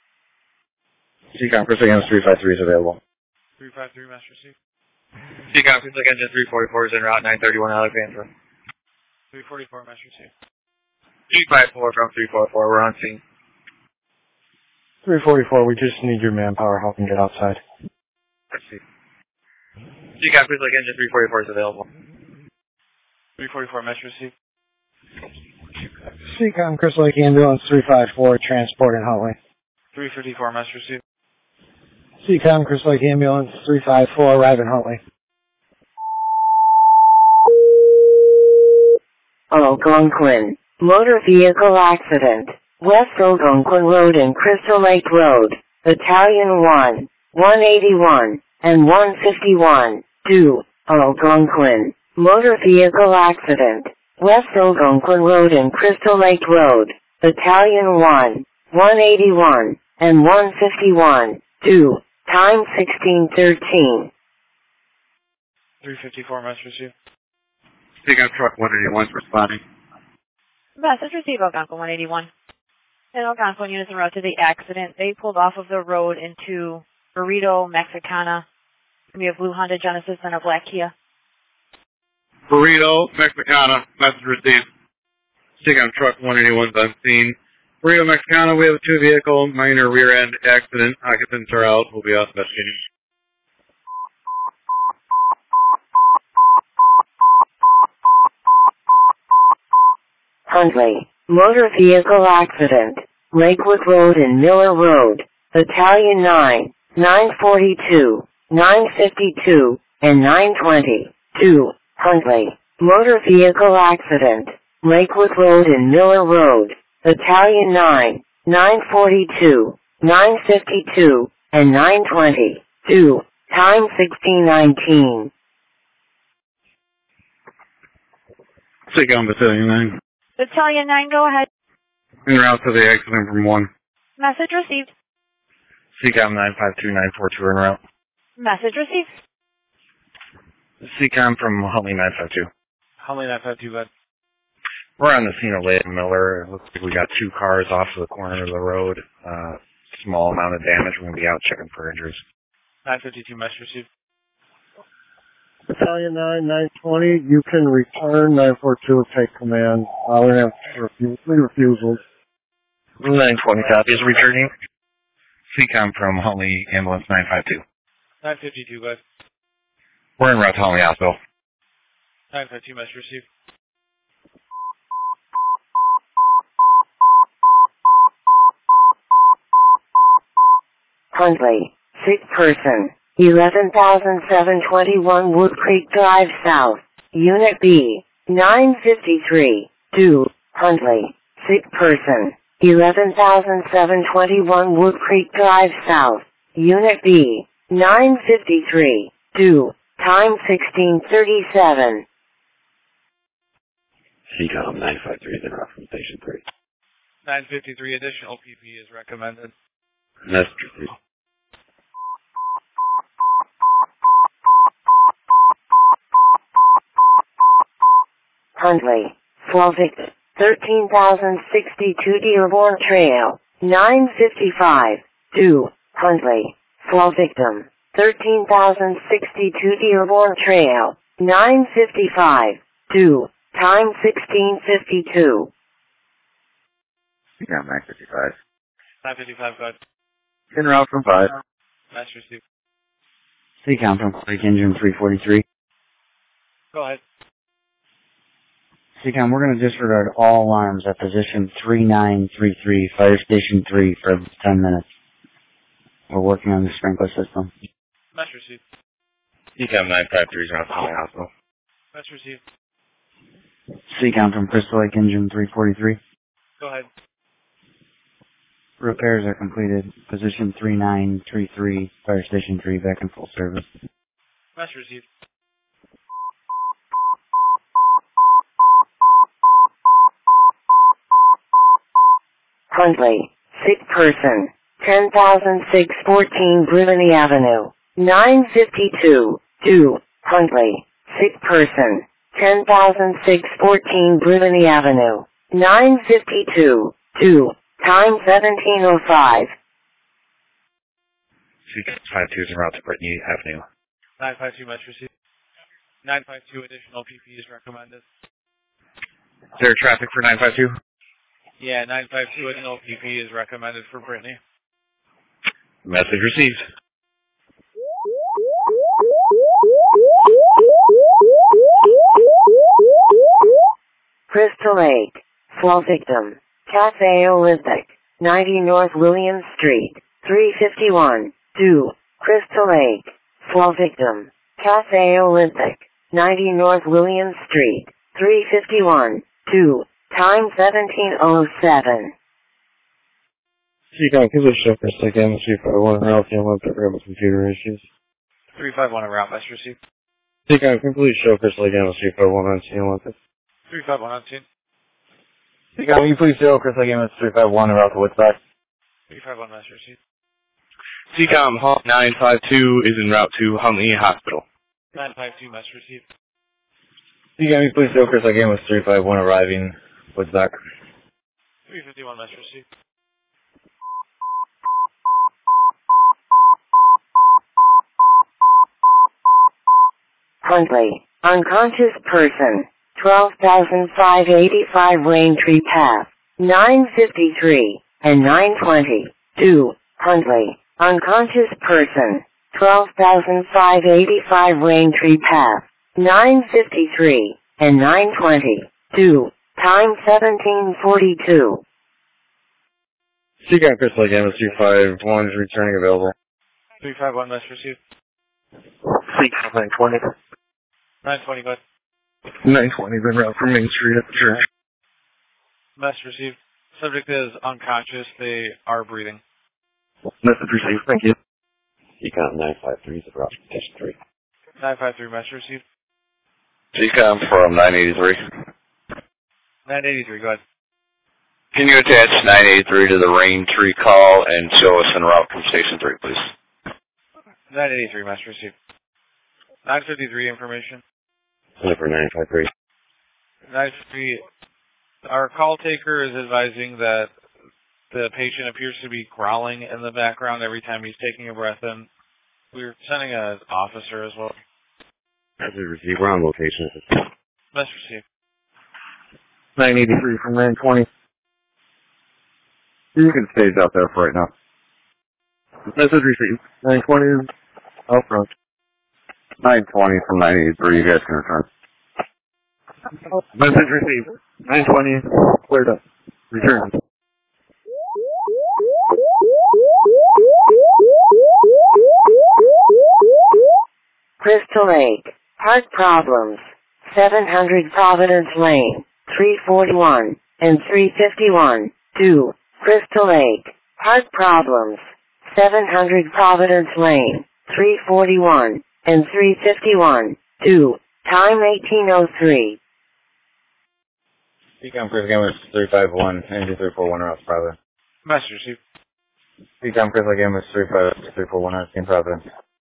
C COM, Crystal Lake three five three is available. three five three, message received. C COM, Crystal Lake Engine three forty-four is en route, nine thirty-one Alexandra. three forty-four, message received. three five four from three forty-four, we're on scene. three forty-four, we just need your manpower helping get outside. Let's see. C COM, Crystal Lake Engine three forty-four is available. three forty-four, message received. C COM, Crystal Lake Ambulance three five four, transport in Huntley. three fifty-four, message received. C COM, Crystal Lake Ambulance three five four, arrive in Huntley. Algonquin. Motor vehicle accident. West Algonquin Road and Crystal Lake Road. Battalion one. one eighty-one and one fifty-one. two. Algonquin. Motor vehicle accident. West Algonquin Road and Crystal Lake Road. Battalion one. one eighty-one and one fifty-one. two. Time sixteen thirteen. three fifty-four, message received. C COM truck one eighty-one responding. Message received, Algonquin one eighty-one. And Algonquin units en route to the accident. They pulled off of the road into Burrito, Mexicana. We have blue Honda Genesis and a black Kia. Burrito, Mexicana, message received. C COM truck one eighty-one is on scene. Burrito, Mexicana, we have a two-vehicle minor rear-end accident. Occupants are out. We'll be out investigating. Huntley. Motor vehicle accident. Lakewood Road and Miller Road. Battalion nine. nine forty-two. nine fifty-two and nine twenty. two. Huntley. Motor vehicle accident. Lakewood Road and Miller Road. Battalion nine. nine forty-two, nine fifty-two, and nine twenty-two. Time sixteen nineteen. Seacom Battalion nine. Battalion nine, go ahead. En route to the exit from one. Message received. Seacom nine five two nine four two en route. Message received. Seacom from Huntley nine five two. Huntley nine five two, bud. We're on the scene of Leyden Miller. It looks like we got two cars off of the corner of the road. Uh, small amount of damage. We're going to be out checking for injuries. nine fifty-two, message received. Battalion nine, nine twenty, you can return. nine four two will take command. Uh, we're going to have refu- three refusals. nine twenty copies returning. Seacom from Huntley Ambulance nine five two. nine fifty-two, bud. We're en route to Huntley Hospital. nine fifty-two, message received. Huntley, sick person, eleven thousand seven hundred twenty-one Wood Creek Drive South, Unit B, nine fifty-three, two, Huntley, sick person, eleven thousand seven hundred twenty-one Wood Creek Drive South, Unit B, nine fifty-three, two, time sixteen thirty-seven. Seacom nine five three is en route from Station three. nine fifty-three, additional P P is recommended. Message received. Huntley, Slavic, thirteen thousand sixty-two Dearborn Trail, nine fifty-five, two, Huntley, Slav victim, thirteen thousand sixty-two Dearborn Trail, nine fifty-five, two, time sixteen fifty-two. Seacom nine fifty-five. nine fifty-five, go ahead. En route from five. Message received. Seacom from Creek Engine three forty-three. Go ahead. Seacom, we're going to disregard all alarms at position three nine three three, Fire Station three, for ten minutes. We're working on the sprinkler system. Message received. Seacom nine five three is around Huntley Hospital. Message received. Seacom from Crystal Lake Engine three forty-three. Go ahead. Repairs are completed. Position three nine three three, Fire Station three, back in full service. Message received. Huntley, sick person, ten thousand six hundred fourteen Brittany Avenue, nine fifty-two, two, Huntley, sick person, ten thousand six hundred fourteen Brittany Avenue, nine fifty-two, two, time seventeen oh five. Seacom five two is en route to Brittany Avenue. nine five two, message received. nine five two, additional P P is recommended. Is there traffic for nine five two? Yeah, nine five two, additional P P is recommended for Brittany. Message received. Crystal Lake, Fall victim, Cafe Olympic, ninety North Williams Street, three fifty-one, two, Crystal Lake, Fall victim, Cafe Olympic, ninety North Williams Street, three fifty-one, two, time seventeen oh seven. Seacom, can you just check this again? See if I want to help you with the computer issues. three five one, around, message received. Seacom, can you please show Crystal again? We'll see if I want to see him with it. three five one on scene. Seacom, will you please show Crystal again with three five one around to Woodstock? three five one, message received. Seacom nine five two is en route to Huntley Hospital. nine five two, message received. Seacom, will you please show Crystal again with three five one arriving Woodstock? three fifty-one, message received. Huntley, unconscious person, twelve thousand five hundred eighty-five Raintree Path, nine fifty-three, and nine twenty, two, Huntley, unconscious person, twelve thousand five hundred eighty-five Raintree Path, nine fifty-three, and nine twenty, two, time seventeen forty-two. Seacom, Crystal again with three five one is returning available. three five one, message received. Seacom nine twenty. nine twenty, go ahead. nine twenty is en route from Main Street at the church. Message received. Subject is unconscious. They are breathing. Message received. Thank you. Ecom nine five three is about station three. nine five three, message received. G COM from nine eighty-three. nine eighty-three, go ahead. Can you attach nine eighty-three to the rain tree call and show us en route from station three, please? nine eighty-three, message received. nine fifty-three, information. Number nine five three. nine fifty-three, our call taker is advising that the patient appears to be growling in the background every time he's taking a breath in. We're sending an officer as well. Message received. We're on location. Message received. nine eighty-three from nine twenty. You can stage out there for right now. Message received. nine twenty is out front. nine twenty from nine eighty-three, you guys can return. Message received. nine twenty, cleared up. Return. Crystal Lake. Heart problems. seven hundred Providence Lane. three forty-one and three fifty-one. two. Crystal Lake. Heart problems. seven hundred Providence Lane. three forty-one and three fifty-one. two. Time eighteen oh three. Ecom Chris Gamma three five one, engine three four one, Rouse Providence. Message received. Ecom Chris Gamma three five three four one, Rouse Providence.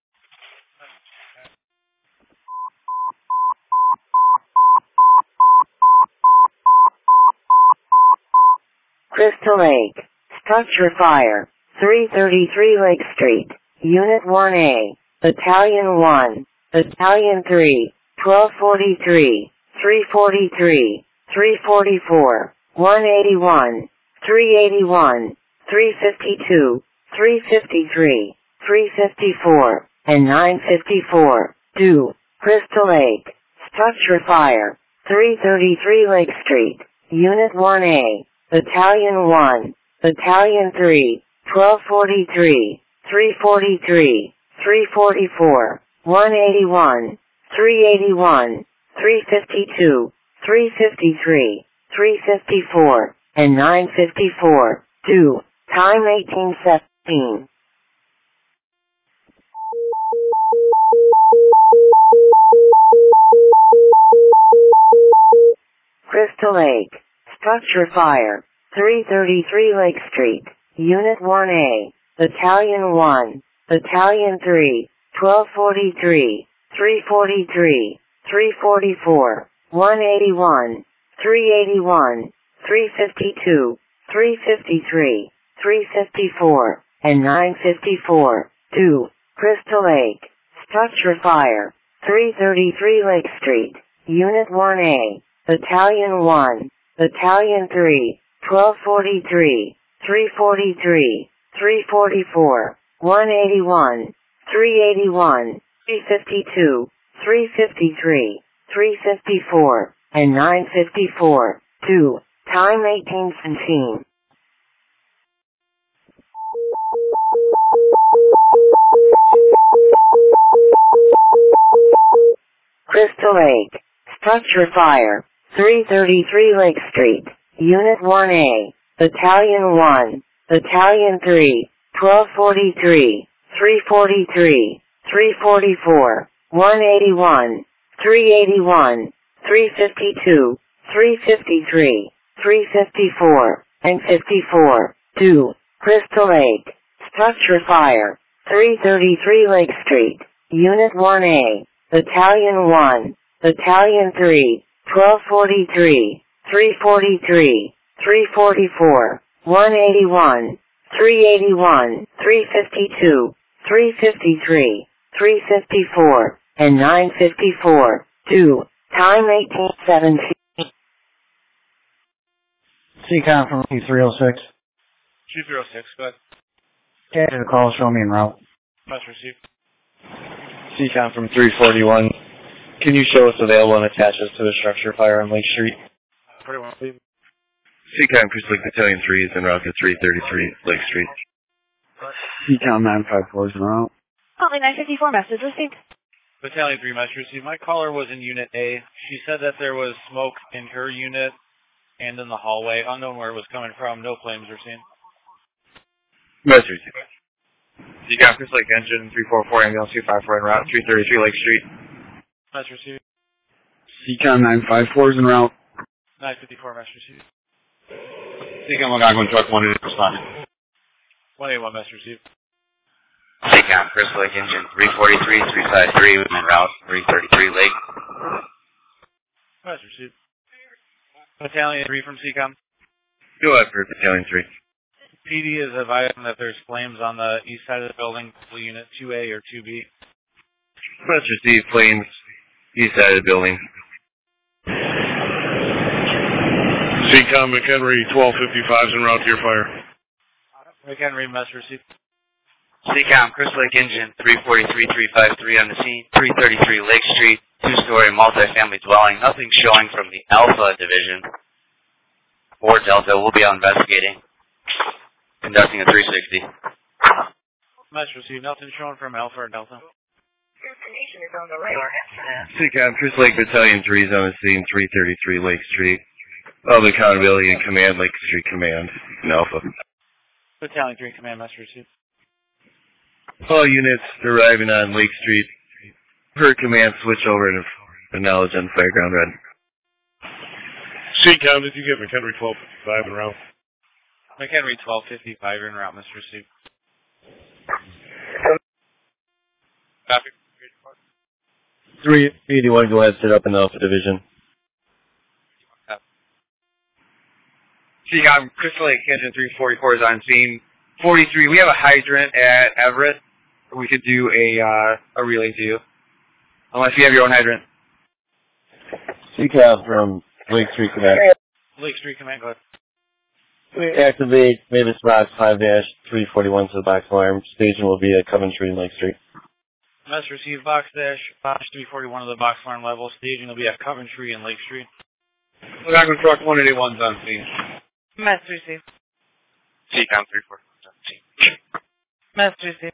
Crystal Lake. Structure fire. three thirty-three Lake Street. Unit one A. Battalion one. Battalion three. twelve forty-three. three forty-three. three forty-four. one eighty-one. three eighty-one. three fifty-two. three fifty-three. three fifty-four. And nine fifty-four. two. Crystal Lake. Structure fire. three thirty-three Lake Street. Unit one A. Battalion one. Battalion three. twelve forty-three. three forty-three. three forty-four. one eighty-one. three eighty-one. three fifty-two. three fifty-three. three fifty-four. And nine fifty-four. two. Time eighteen seventeen. Crystal Lake. Structure fire. three thirty-three Lake Street. Unit one A. Battalion one. Battalion three. twelve forty-three. three forty-three. three forty-four. one eighty-one. three eighty-one. three fifty-two. three fifty-three. three fifty-four. And nine fifty-four. two. Crystal Lake. Structure fire. three thirty-three Lake Street. Unit one A. Battalion one. Battalion three. twelve forty-three. three forty-three. three forty-four. one eighty-one. three eighty-one. three fifty-two. three fifty-three. three fifty-four. And nine fifty-four. two. Time eighteen seventeen. Crystal Lake. Structure fire. three thirty-three Lake Street. Unit one A. Battalion one. Battalion three. twelve forty-three. three forty-three. three forty-four. one eighty-one. three eighty-one. three fifty-two. three fifty-three. three fifty-four. And fifty-four. two. Crystal Lake. Structure fire. three thirty-three Lake Street. Unit one A. Battalion one. Battalion three. twelve forty-three. three forty-three. three forty-four. one eighty-one. three eighty-one. three fifty-two. three fifty-three. three fifty-four. And nine fifty-four. two. Time eighteen seventeen. C COM from T three oh six. two three oh six, go ahead. Capture the call, show me en route. Message received. C COM from three forty-one. Can you show us available and attach us to the structure fire on Lake Street? Pretty well, please. C COM Crystal Lake Battalion three is en route to three thirty-three Lake Street. C COM nine five four is en route. Only nine fifty-four, message received. Battalion three, message received. My caller was in Unit A. She said that there was smoke in her unit and in the hallway. Unknown where it was coming from. No claims are seen. Message received. C COM, Crystal Lake Engine three four four, ambulance two five four en route, three thirty-three Lake Street. Message received. C COM nine five four is en route. nine fifty-four, message received. C COM Algonquin truck one eighty responding. one eighty-one, message received. C COM, Crystal Lake Engine three forty-three, three five three, en route, three thirty-three Lake. Message received. Battalion three from C COM. Go ahead for Battalion three. P D is advising that there's flames on the east side of the building, unit two A or two B. Message received, flames, east side of the building. C COM McHenry twelve fifty-five is en route to your fire. McHenry, message received. C COM, Crystal Lake Engine three forty-three, three five three on the scene, three thirty-three Lake Street, two-story multifamily dwelling, nothing showing from the Alpha Division or Delta. We'll be out investigating, conducting a three sixty. Message received, nothing showing from Alpha or Delta. Destination is on the radar. C COM, Crystal Lake Battalion three is on the scene, three thirty-three Lake Street. Public Accountability and Command, Lake Street Command, in Alpha. Battalion three, command, message received. All units arriving on Lake Street, per command, switch over to the knowledge on Fireground Red. C COM, did you get McHenry twelve fifty-five en route? McHenry twelve fifty-five, en route, message received. Copy. three eighty-one, go ahead, set up in the Alpha Division. C COM, Crystal Lake Engine three forty-four is on scene. forty-three, we have a hydrant at Everett. We could do a uh, a relay to you. Unless you have your own hydrant. C COM from Lake Street Command. Lake Street Command, go ahead. We activate Mavis Box five three forty-one to the box alarm. Station will be at Coventry and Lake Street. Message received, box dash, box three forty-one of the box alarm level. Staging will be at Coventry and Lake Street. Algonquin truck one eighty-one is on scene. Message received. C COM three four four. Message received.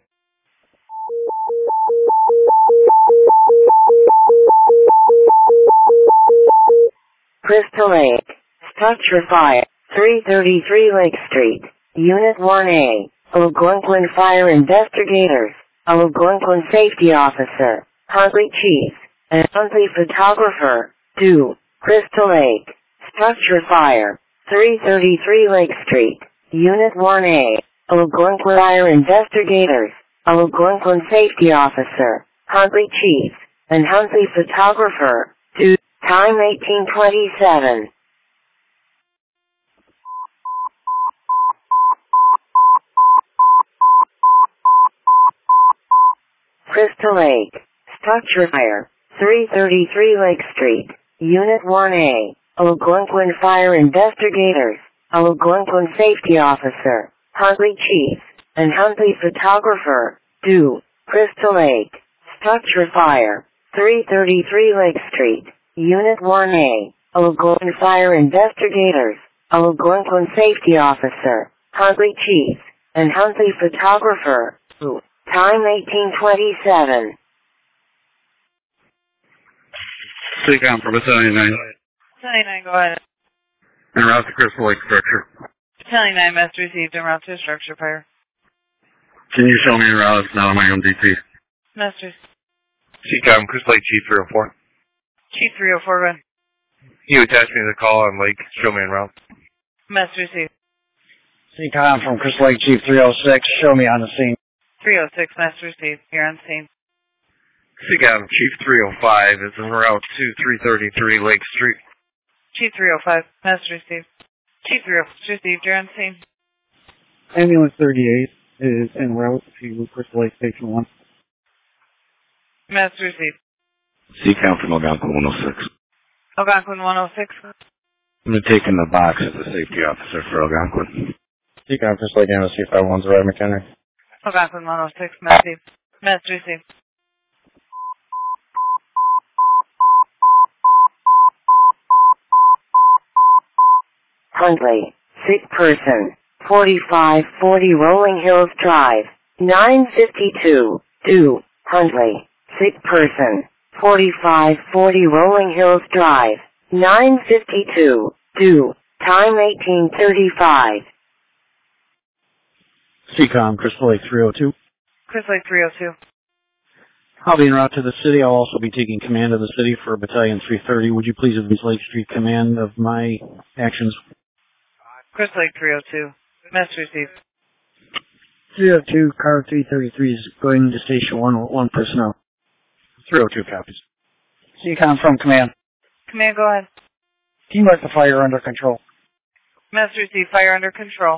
Crystal Lake. Structure fire. three thirty-three Lake Street. Unit one A. Algonquin Fire Investigators. Algonquin Safety Officer. Huntley Chief. And Huntley Photographer. two. Crystal Lake. Structure fire. three thirty-three Lake Street. Unit one A. Algonquin Fire Investigators. Algonquin Safety Officer. Huntley Chief. And Huntley Photographer. two. Time eighteen twenty-seven. Crystal Lake. Structure fire. three thirty-three Lake Street. Unit one A. Algonquin Fire Investigators. Algonquin Safety Officer. Huntley Chief. And Huntley Photographer. two. Crystal Lake. Structure fire. three thirty-three Lake Street. Unit one A. Algonquin Fire Investigators. Algonquin Safety Officer. Huntley Chief. And Huntley Photographer. two. Time eighteen twenty-seven. C COM for Battalion nine. Battalion nine, go ahead. En route to Crystal Lake Structure. Battalion nine, message received, en route to structure fire. Can you show me en route? It's not on my own D T. Message. C COM, Crystal Lake Chief three oh four. Chief three oh four, go ahead. You attached me to the call on Lake, show me en route. Message received. C COM from Crystal Lake Chief three oh six, show me on the scene. three oh six, message received, you're on scene. C COM, Chief three oh five is en route to three thirty-three Lake Street. Chief three oh five, message received. Chief three oh six received, you're on scene. Ambulance thirty-eight is en route to Crystal Lake Station one. Message received. C COM from Algonquin one oh six. Algonquin one oh six. I'm taking the box as a safety officer for Algonquin. C COM, Crystal Lake Ambulance C five one's right, McHenry. Algonquin one oh six, message. Message received. Huntley. Sick person. forty-five forty Rolling Hills Drive. nine fifty-two. two. Huntley. Sick person. forty-five forty Rolling Hills Drive. nine fifty-two. two. Time eighteen thirty-five. C COM, Crystal Lake three oh two. Crystal Lake three oh two. I'll be en route to the city. I'll also be taking command of the city for Battalion three thirty. Would you please advise Lake Street Command of my actions? Crystal Lake three oh two. Message received. three oh two, car three thirty-three is going to station one with one personnel. three oh two copies. C COM from command. Command, go ahead. Team mark the fire under control. Message received. Fire under control.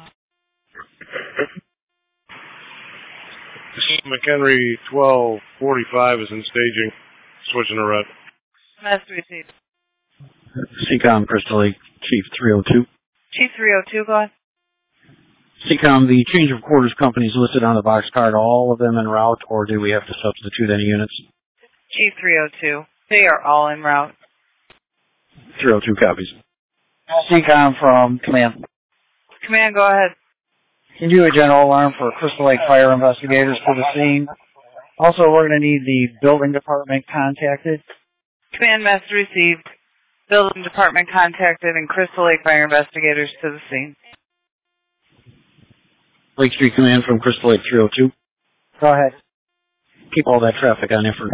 McHenry twelve forty-five is in staging. Switching to red. Message received. C COM, Crystal Lake, Chief three oh two. Chief three oh two, go ahead. C COM, the change of quarters companies listed on the box card, all of them en route, or do we have to substitute any units? Chief three oh two. They are all en route. three oh two copies. C COM from command. Command, go ahead. Can you do a general alarm for Crystal Lake fire investigators for the scene? Also, we're going to need the building department contacted. Command, message received. Building department contacted and Crystal Lake fire investigators to the scene. Lake Street Command from Crystal Lake three oh two. Go ahead. Keep all that traffic on effort.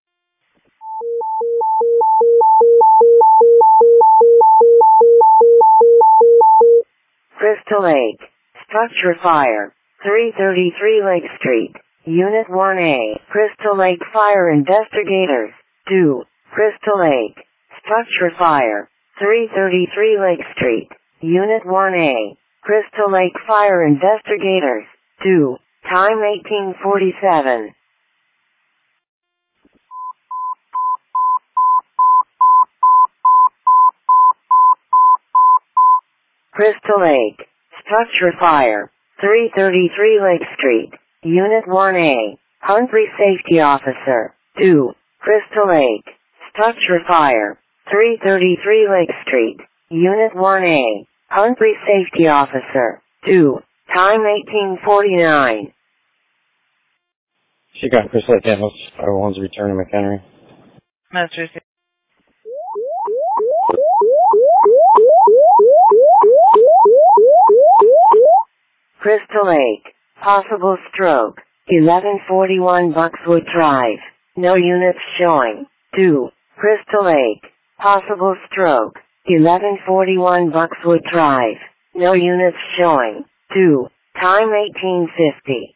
Crystal Lake. Structure fire. three thirty-three Lake Street. Unit one A. Crystal Lake Fire Investigators. two. Crystal Lake. Structure fire. three thirty-three Lake Street. Unit one A. Crystal Lake Fire Investigators. two. Time eighteen forty-seven. Crystal Lake. Structure fire. three thirty-three Lake Street. Unit one A. Humphrey Safety Officer. two. Crystal Lake. Structure fire. three thirty-three Lake Street. Unit one A. Humphrey Safety Officer. two. Time eighteen forty-nine. She got Crystal Lake Ambulance. Our one's returning McHenry. Message received. Crystal Lake. Possible stroke. eleven forty-one Buckswood Drive. No units showing. two. Crystal Lake. Possible stroke. eleven forty-one Buckswood Drive. No units showing. two. Time eighteen fifty.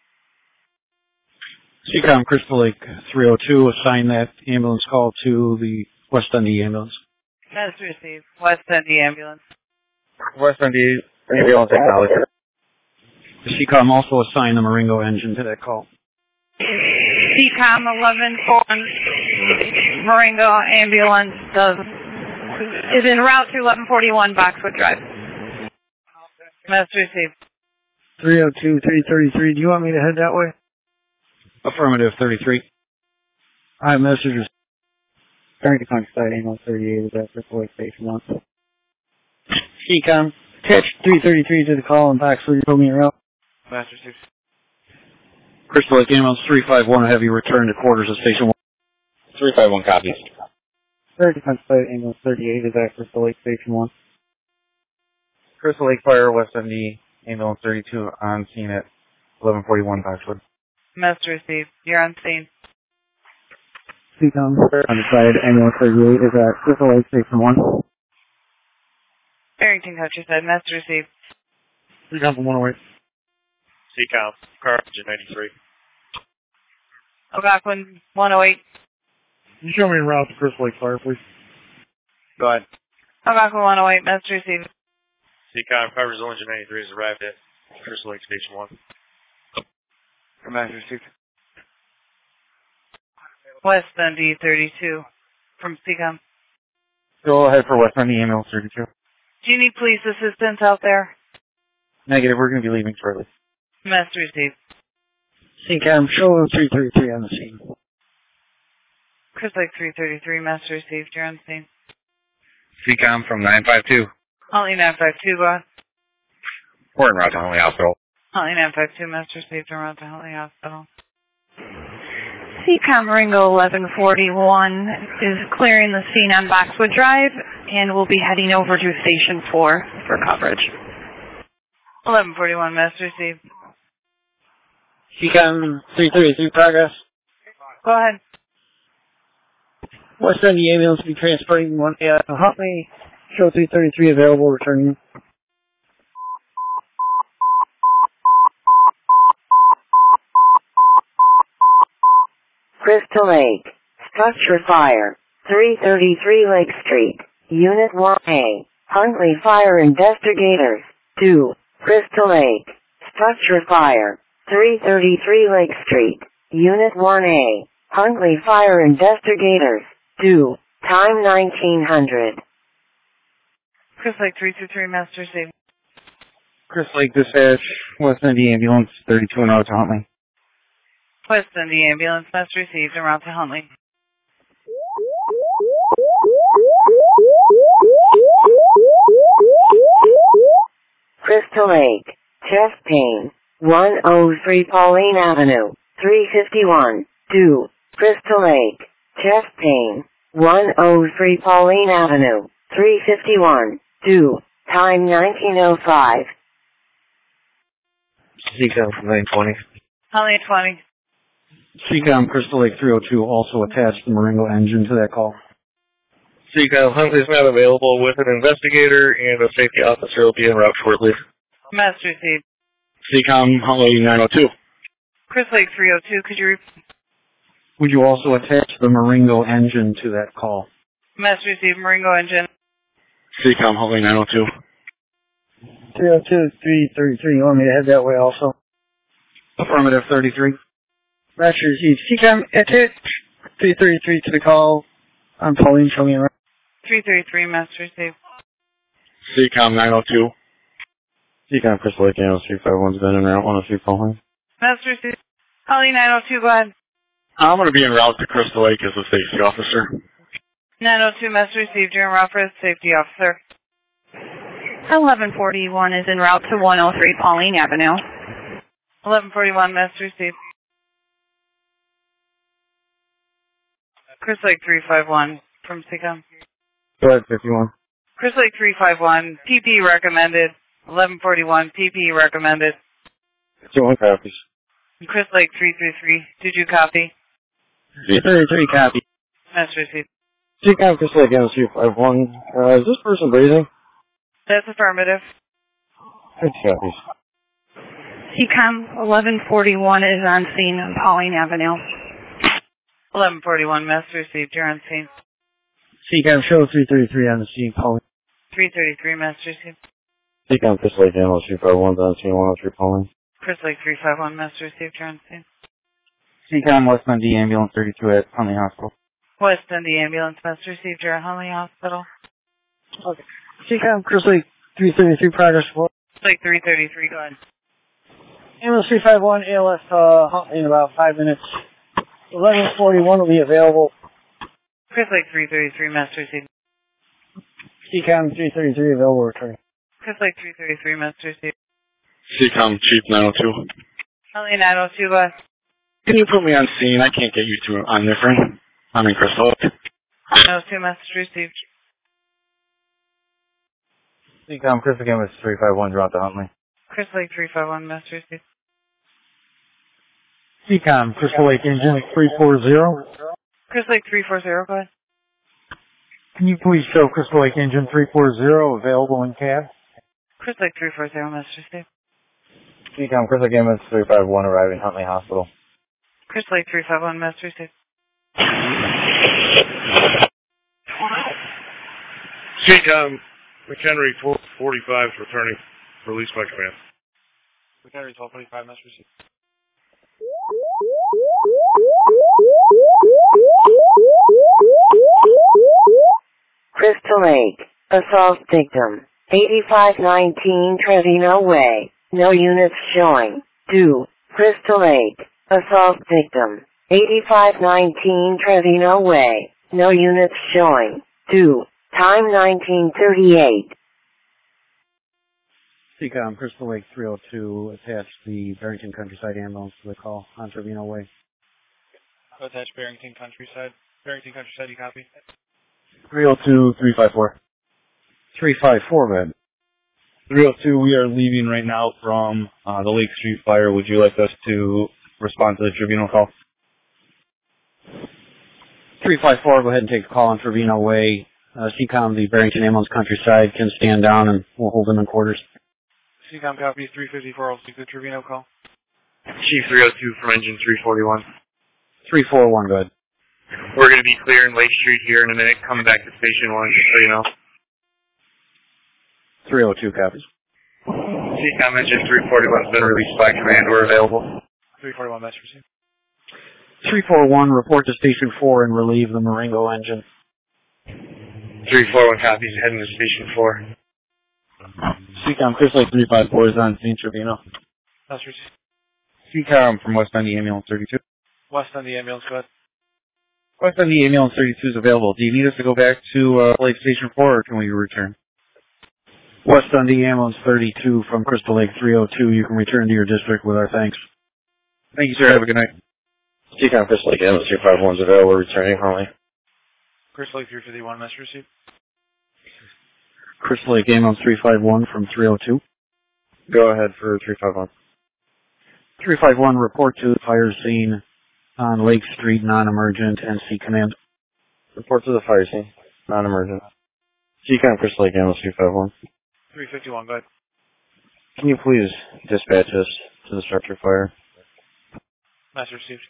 C COM, Crystal Lake three oh two. Assign that ambulance call to the West Dundee ambulance. Message received. West Dundee ambulance. West Dundee ambulance acknowledged. C COM also assign the Marengo engine to that call. C COM eleven forty Marengo ambulance does, is en route to eleven forty-one Boxwood Drive. Message received. three oh two, three thirty-three. Do you want me to head that way? Affirmative, thirty-three. Alright, messages. Starting to countryside, Amos thirty-eight is after Floyd Station one. C COM, catch three thirty-three to the call and Boxwood, you told me you're out. Master six. Crystal Lake ambulance three five one, have you returned to quarters of Station one. three five one copies. Starting to countryside, Amos thirty-eight is after Crystal Lake Station one. Crystal Lake Fire, West Dundee, ambulance thirty-two on scene at eleven forty-one Boxwood. Message received. You're on scene. C COM, countryside, ambulance thirty-eight is at Crystal Lake Station one. Barrington Countryside. Message received. C COM from one oh eight. C COM, car engine ninety-three. Algonquin one oh eight. Can you show me en route to Crystal Lake Fire, please? Go ahead. Algonquin one oh eight. Message received. C COM, car engine ninety-three has arrived at Crystal Lake Station one. Master six. West Dundee thirty-two from C COM. Go ahead for West Dundee ambulance thirty-two. Do you need police assistance out there? Negative, we're going to be leaving shortly. Message received. C COM, show three thirty-three on the scene. Crystal Lake three thirty-three. Message received. You're on scene. C COM from nine five two. Holly nine five two, go ahead. We're en route to Huntley Hospital. Holly nine five two. Message received. En route to Huntley Hospital. C COM Ringo eleven forty-one is clearing the scene on Boxwood Drive and we'll be heading over to Station four for coverage. eleven forty-one, Master received. C COM three thirty-three, progress. Go ahead. West End, the ambulance will be transporting one uh, Huntley, show three thirty-three available, returning. Crystal Lake, structure fire, three thirty-three Lake Street, Unit one A, Huntley Fire Investigators, two, Crystal Lake, structure fire, three thirty-three Lake Street, Unit one A, Huntley Fire Investigators, two, time nineteen hundred. Chris Lake three two three, Master received. Chris Lake dispatch, West End ambulance, thirty-two and out to Huntley. West End ambulance, Master received, en route to Huntley. Crystal Lake, chest pain, one oh three Pauline Avenue, three fifty-one, two, Crystal Lake, chest pain, one oh three Pauline Avenue, three fifty-one, two, time nineteen oh five. C COM nine twenty. Huntley twenty. C COM Crystal Lake three oh two also attached the Marengo engine to that call. C COM Huntley's not available with an investigator and a safety officer will be en route shortly. Master received. C COM Huntley nine oh two. Chris Lake three oh two, could you repeat? Would you also attach the Marengo engine to that call? Master received, Marengo engine. C COM Huntley nine oh two. three oh two, three thirty-three, you want me to head that way also? Affirmative thirty-three. Master received. C COM, attach three thirty-three to the call. I'm Pauline, show me around. three thirty-three, Master received. C COM nine oh two. C COM Crystal Lake ambulance three five one's been en route, one oh three Pauline. Master received. Huntley nine oh two, go ahead. I'm going to be en route to Crystal Lake as a safety officer. nine oh two, Master received, you're en route for a safety officer. eleven forty-one is en route to one oh three Pauline Avenue. eleven forty-one, Master received. Chris Lake three five one from C COM. Go ahead, fifty-one. Chris Lake three five one, P P recommended. eleven forty-one, P P recommended. fifty-one copies. Chris Lake three three three, did you copy? three thirty-three, copy. Master received. C COM Crystal Lake ambulance three five one. Uh, is this person breathing? That's affirmative. fifty copies. C COM eleven forty-one is on scene on Pauline Avenue. eleven forty-one, Master received, you're on scene. C COM, show three thirty-three on the scene, Pauline. three thirty-three, Master received. C COM Crystal Lake ambulance three five one's on scene, one oh three Pauline. Chris Lake three five one, Master received, you're on scene. C COM West End ambulance thirty-two at Huntley Hospital. West End ambulance, Master received, you're at Huntley Hospital. Okay. C COM, Crystal Lake three thirty-three, progress report. Chris Lake three thirty-three, go ahead. Ambulance three five one, A L S, uh, Huntley in about five minutes. eleven forty-one will be available. Chris Lake three thirty-three, Master received. C COM three thirty-three, available return. Chris Lake three thirty-three, Master received. C COM Chief nine oh two. Huntley nine oh two, go ahead. Can you put me on scene? I can't get you through on different. I'm in Crystal Lake. nine oh two, Master received. C COM Crystal Lake ambulance three five one, route to Huntley. Chris Lake three five one, Master received. C COM, Crystal Lake engine three forty. Chris Lake three forty, go ahead. Can you please show Crystal Lake engine three forty available in cab? Chris Lake three forty, Master received. C COM Crystal Lake ambulance three five one arriving Huntley Hospital. Chris Lake three five one, Master received. C COM McHenry twelve forty-five is returning. Released by command. McHenry twelve forty-five, Master received. Crystal Lake, assault victim, eighty-five nineteen Trevino Way, no units showing. two. Crystal Lake, assault victim, eighty-five nineteen Trevino Way, no units showing. two. Time nineteen thirty-eight. C COM Crystal Lake three oh two attached the Barrington Countryside ambulance to the call on Trevino Way. Attach Barrington Countryside. Barrington Countryside, you copy? three oh two, three five four. three five four, go ahead. three oh two, we are leaving right now from uh, the Lake Street fire. Would you like us to respond to the Trevino call? three five four, go ahead and take a call on Trevino Way. Uh, C COM, the Barrington Ambulance Countryside, can stand down and we'll hold them in quarters. C COM copies three fifty-four, I'll take the Trevino call. Chief three oh two from engine three forty-one. three four one, go ahead. We're going to be clearing Lake Street here in a minute, coming back to station one, just so you know. three oh two copies. C COM engine three forty-one has been released by command. We're available. three forty-one, message received. three four one, report to station four and relieve the Marengo engine. three forty-one copies, heading to station four. C COM, Chris Lake three five four is on scene, Trevino. Message received. C COM from West Dundee Ambulance thirty-two. West on the ambulance, go ahead. West Dundee Ambulance thirty-two is available. Do you need us to go back to uh, Lake Station four, or can we return? West Dundee Ambulance thirty-two from Crystal Lake three oh two. You can return to your district with our thanks. Thank you, sir. Have a good night. C COM, Chris Lake Ambulance three five one is available. Returning currently. Chris Lake three fifty-one, message received. Crystal Lake Ambulance three five one from three oh two. Go ahead for three five one. three five one, report to the fire scene on Lake Street, non-emergent, N C command. Report to the fire scene, non-emergent. C COM, Chris Lake Ambulance three five one. three fifty-one, go ahead. Can you please dispatch us to the structure fire? Message received.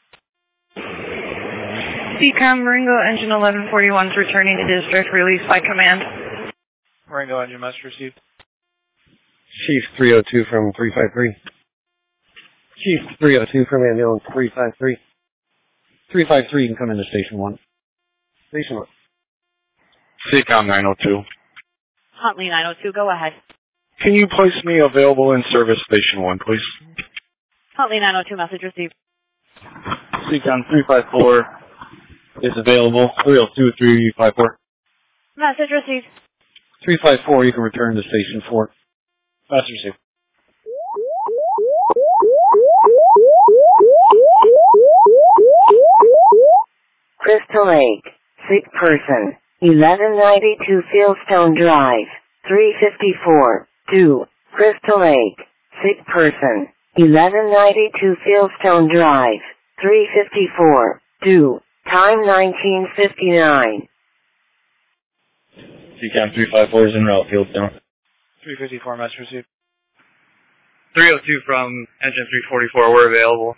C COM, Marengo engine eleven forty-one is returning to district, released by command. Marengo engine, message received. Chief three oh two from three five three. Chief three oh two from ambulance three five three. three five three, you can come into station one. Station one. C COM nine oh two. Huntley nine oh two, go ahead. Can you place me available in service station one, please? Huntley nine oh two, message received. C COM three five four is available. three oh two, three five four. Message received. three five four, you can return to station four. Message received. Crystal Lake, sick person, eleven ninety-two Fieldstone Drive, three fifty-four, two, Crystal Lake, sick person, eleven ninety-two Fieldstone Drive, three fifty-four, two, time nineteen fifty-nine. C COM three five four is en route, Fieldstone. three fifty-four, message received. three oh two from engine three forty-four, we're available.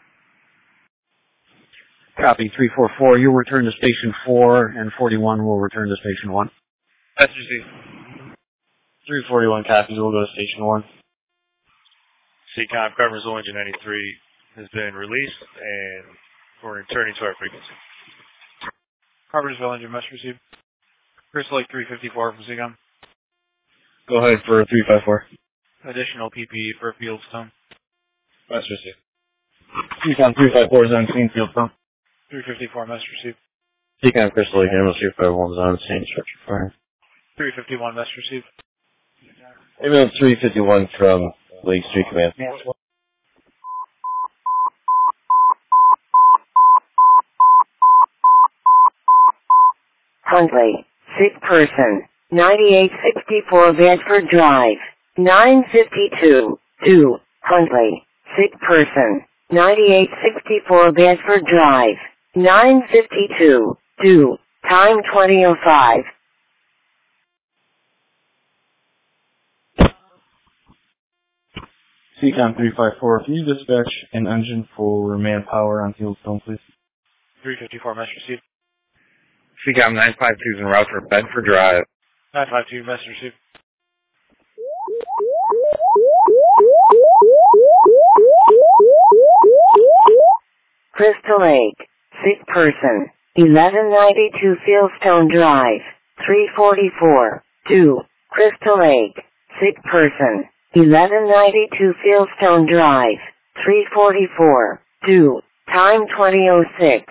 Copy, three four four. You'll return to station four, and forty-one will return to station one. Message received. three forty-one copies, we'll go to station one. C COM, Carmersville engine ninety-three has been released, and we're returning to our frequency. Carmersville engine, message received. Chris Lake three fifty-four from C COM. Go ahead for three five four. Additional P P E for Fieldstone. Message received. C COM three five four is on scene, Fieldstone. three fifty-four, message received. C COM Crystal Lake Ambulance three five one is on scene, structure fire. three fifty-one, message received. Ambulance three fifty-one from Lake Street Command. Huntley, sick person, ninety-eight sixty-four Bedford Drive, nine fifty-two, two, Huntley, sick person, ninety-eight sixty-four Bedford Drive, nine fifty-two, two, time twenty oh five. C COM three five four, can you dispatch an engine for manpower on Fieldstone, please? three fifty-four, message received. C COM nine five two is en route for Bedford Drive. nine five two, message received. Crystal Lake, sick person, eleven ninety-two Fieldstone Drive, three forty-four, two, Crystal Lake, sick person, eleven ninety-two Fieldstone Drive, three forty-four, two, time twenty oh six.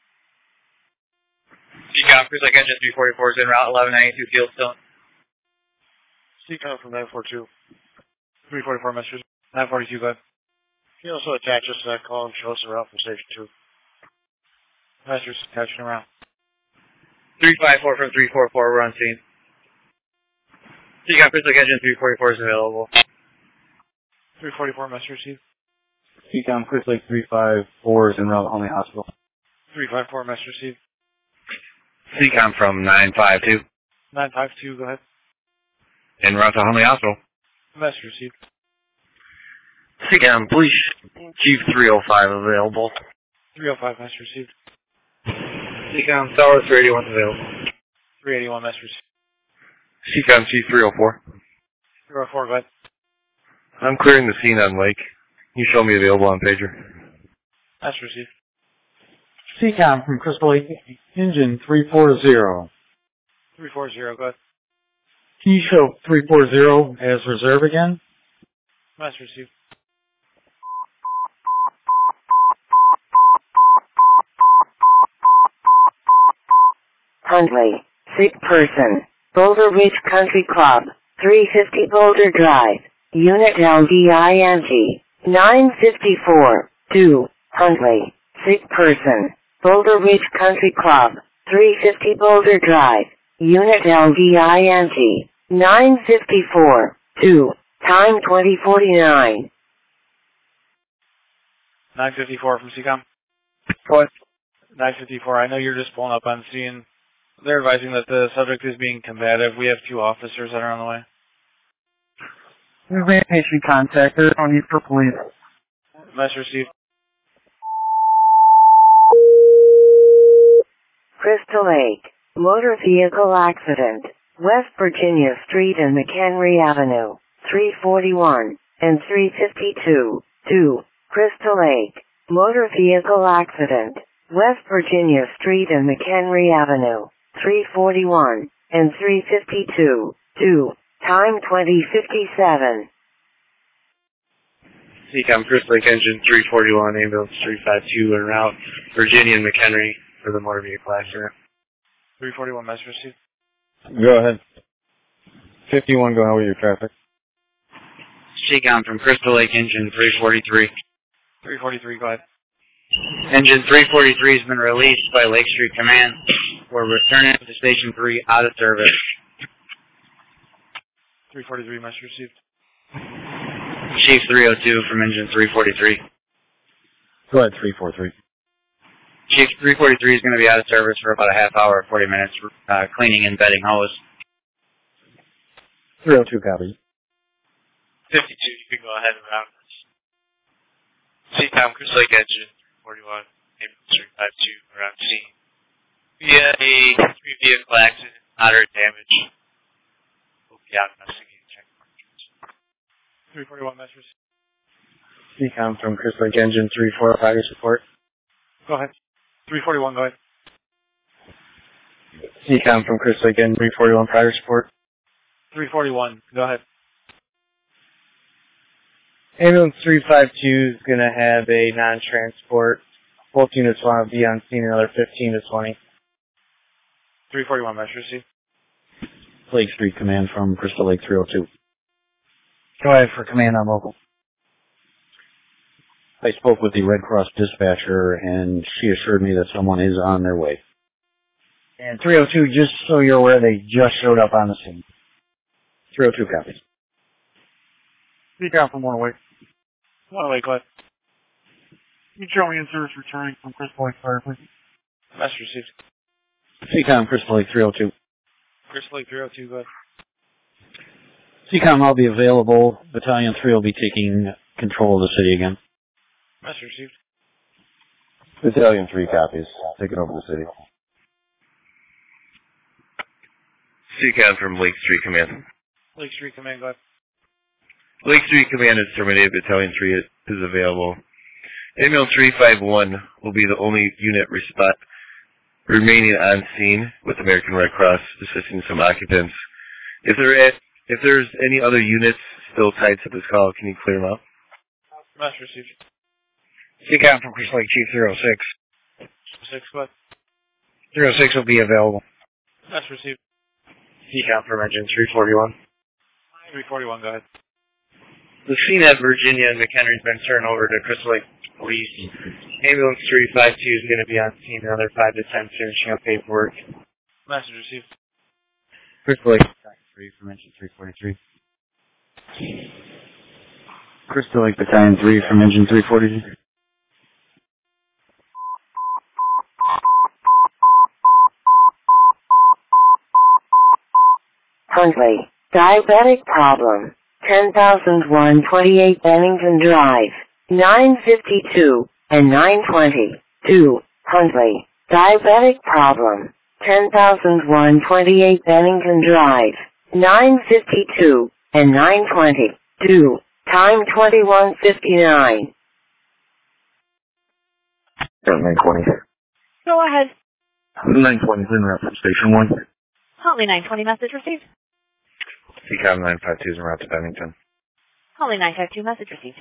C COM, Chris Lake engine three forty-four is en route, eleven ninety-two Fieldstone. C COM from nine forty-two. three forty-four, message. nine forty-two, go ahead. Can you also attach us to that call and show us the route from station two? Message, attaching around. three five four from three four four, we're on scene. Seacom, Crystal Lake Engine three forty-four is available. three forty-four, message received. Seacom, Crystal Lake three five four is en route to Huntley Hospital. three five four, message received. Seacom from nine five two. nine five two, go ahead. En route to Huntley Hospital. Message received. Seacom, Police Chief three oh five available. three oh five, message received. Seacom, Tower three eighty-one available. three eighty-one, message received. Seacom Chief three oh four. three oh four, go ahead. I'm clearing the scene on Lake. Can you show me available on pager? Message received. Seacom from Crystal Lake Engine three forty. three forty, go ahead. Can you show three forty as reserve again? Message received. Huntley, sick person. Boulder Ridge Country Club, three fifty Boulder Drive, Unit L D I N G, nine fifty-four, two, Huntley, sick person. Boulder Ridge Country Club, three fifty Boulder Drive, Unit L D I N G, nine fifty-four, two, time twenty forty-nine. nine fifty-four from Seacom. What? nine fifty-four, I know you're just pulling up on scene. They're advising that the subject is being combative. We have two officers that are on the way. We have a patient contact. They're on you for police. Message received. Crystal Lake, motor vehicle accident, West Virginia Street and McHenry Avenue, three forty-one and three fifty-two, two, Crystal Lake, motor vehicle accident, West Virginia Street and McHenry Avenue, three forty-one and three fifty-two, two, time twenty fifty-seven. Seacom, Crystal Lake Engine three forty-one, ambulance three five two, en route, Virginia and McHenry for the motor vehicle accident. three forty-one, message received. Go ahead. fifty-one, go ahead with your traffic. Seacom from Crystal Lake Engine three forty-three. three forty-three, go ahead. Engine three forty-three has been released by Lake Street Command. We're returning to Station three out of service. three forty-three, message received. Chief three oh two from Engine three forty-three. Go ahead, three forty-three. Chief three forty-three is going to be out of service for about a half hour, forty minutes, uh, cleaning and bedding hose. three oh two, copy. fifty-two, you can go ahead and round this. Seacom, Crystal Lake Engine forty-one, ambulance three five two, around scene. Via a three vehicle accident, moderate damage. We'll be out investigating checkpoints. three forty-one, message. Seacom from Crystal Lake Engine three four, progress report. Go ahead. three forty-one, go ahead. Seacom from Crystal Lake Engine three forty-one, progress report. three forty-one, go ahead. Ambulance three five two is going to have a non-transport. Both units want to be on scene another fifteen to twenty. three forty-one, message received. Lake Street Command from Crystal Lake three oh two. Go ahead for command on local. I spoke with the Red Cross dispatcher, and she assured me that someone is on their way. And three oh two, just so you're aware, they just showed up on the scene. three oh two copies. Speak out from one away. One away, go ahead. You show me in service returning from Crystal Lake Fire, please. Message received. Seacom, Crystal Lake three oh two. Crystal Lake three oh two, go ahead. Seacom, I'll be available. Battalion three will be taking control of the city again. Message received. Battalion three copies. Taking over the city. Seacom from Lake Street Command. Lake Street Command, go ahead. Lake Street Command is terminated. Battalion three is available. Ambulance three five one will be the only unit respot remaining on scene with American Red Cross assisting some occupants. If there if there's any other units still tied to this call, can you clear them out? Message received. Seacom from Crystal Lake Chief three oh six. six, go ahead. three oh six will be available. Message received. Seacom from Engine three forty-one. three forty-one, go ahead. The scene at Virginia and McHenry has been turned over to Crystal Lake Police. Ambulance three five two is going to be on scene another five to ten finishing up paperwork. Message received. Crystal Lake. three from engine three forty-three. Crystal Lake Battalion three from engine three forty-three. Huntley, diabetic problem, ten thousand one hundred twenty-eight Bennington Drive, nine fifty-two and nine twenty-two, Huntley, diabetic problem, ten thousand one hundred twenty-eight Bennington Drive, nine fifty-two and nine twenty-two, time twenty-one fifty-nine. nine twenty. Go ahead. nine twenty is en route from Station one. Huntley nine twenty message received. C COM nine five two is en route to Bennington. Huntley nine five two message received.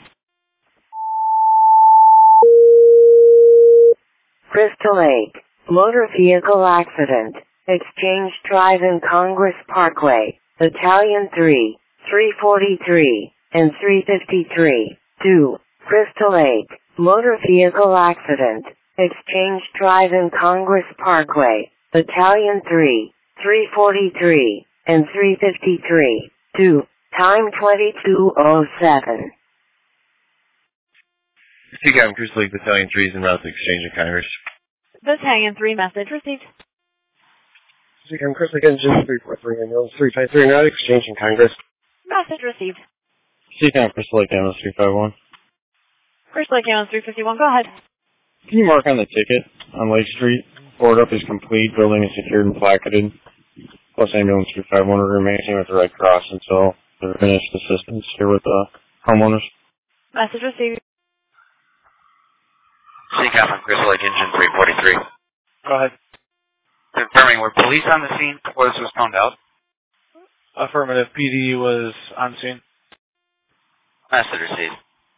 Crystal Lake, motor vehicle accident, Exchange Drive in Congress Parkway, Battalion three, three forty-three, and three fifty-three, two, Crystal Lake, motor vehicle accident, Exchange Drive in Congress Parkway, Battalion three, three forty-three, and three fifty-three, two, time twenty-two oh seven. C COM Crystal Lake Battalion three is en route to Exchange in Congress. Battalion three message received. C COM Crystal Lake Engine three forty-three, ambulance three five three, en route to Exchange in Congress. Message received. C COM Crystal Lake ambulance three five one. Crystal Lake ambulance three fifty-one, go ahead. Can you mark on the ticket on Lake Street? Board up is complete, building is secured and placarded. Plus ambulance three five one will remain with the Red Cross until they're finished assistance here with the homeowners. Message received. C COM from Crystal Lake Engine three forty-three. Go ahead. Confirming, were police on the scene before this was found out? Affirmative. P D was on scene. Message received.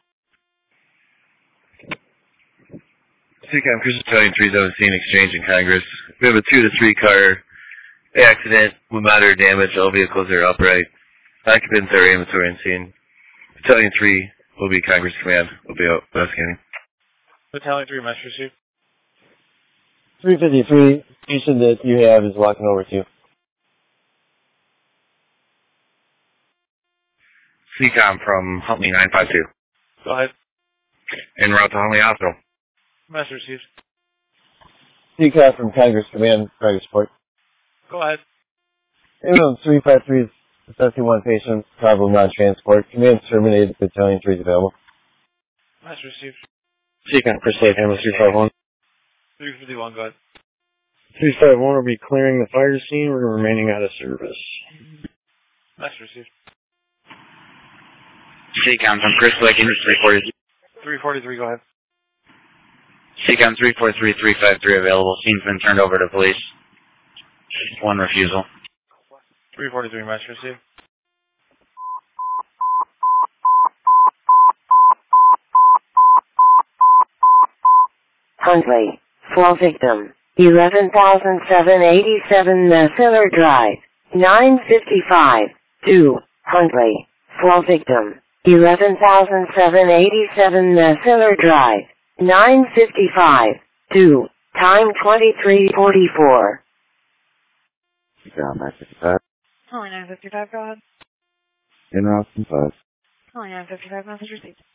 C COM Crystal Battalion three is on the scene Exchange in Congress. We have a two to three car accident with moderate damage. All vehicles are upright. Occupants are ambulatory on scene. Battalion three will be Congress Command. Will be out investigating. Battalion three message received. three fifty-three, patient that you have is walking over to you. C COM from Huntley nine five two. Go ahead. En route to Huntley Hospital. Message received. C COM from Congress Command, Congress Support. Go ahead. Ambulance three five three is assessing one patient, problem on transport. Command terminated, Battalion three is available. Message received. C COM Crystal Lake ambulance three five one. three fifty-one, go ahead. three five one will be clearing the fire scene. We're remaining out of service. Message received. C COM from Crystal Lake Engine three forty-three. three forty-three, go ahead. C COM three four three, three five three available. Scene's been turned over to police. One refusal. three forty-three, message received. Huntley, fall victim, eleven thousand seven hundred eighty-seven Messiller Drive, nine fifty-five, two, Huntley, fall victim, eleven thousand seven hundred eighty-seven Messiller Drive, nine fifty-five, two, time twenty-three forty-four. Down nine fifty-five. Huntley nine fifty-five, go ahead. In route from five. Huntley nine fifty-five, message received.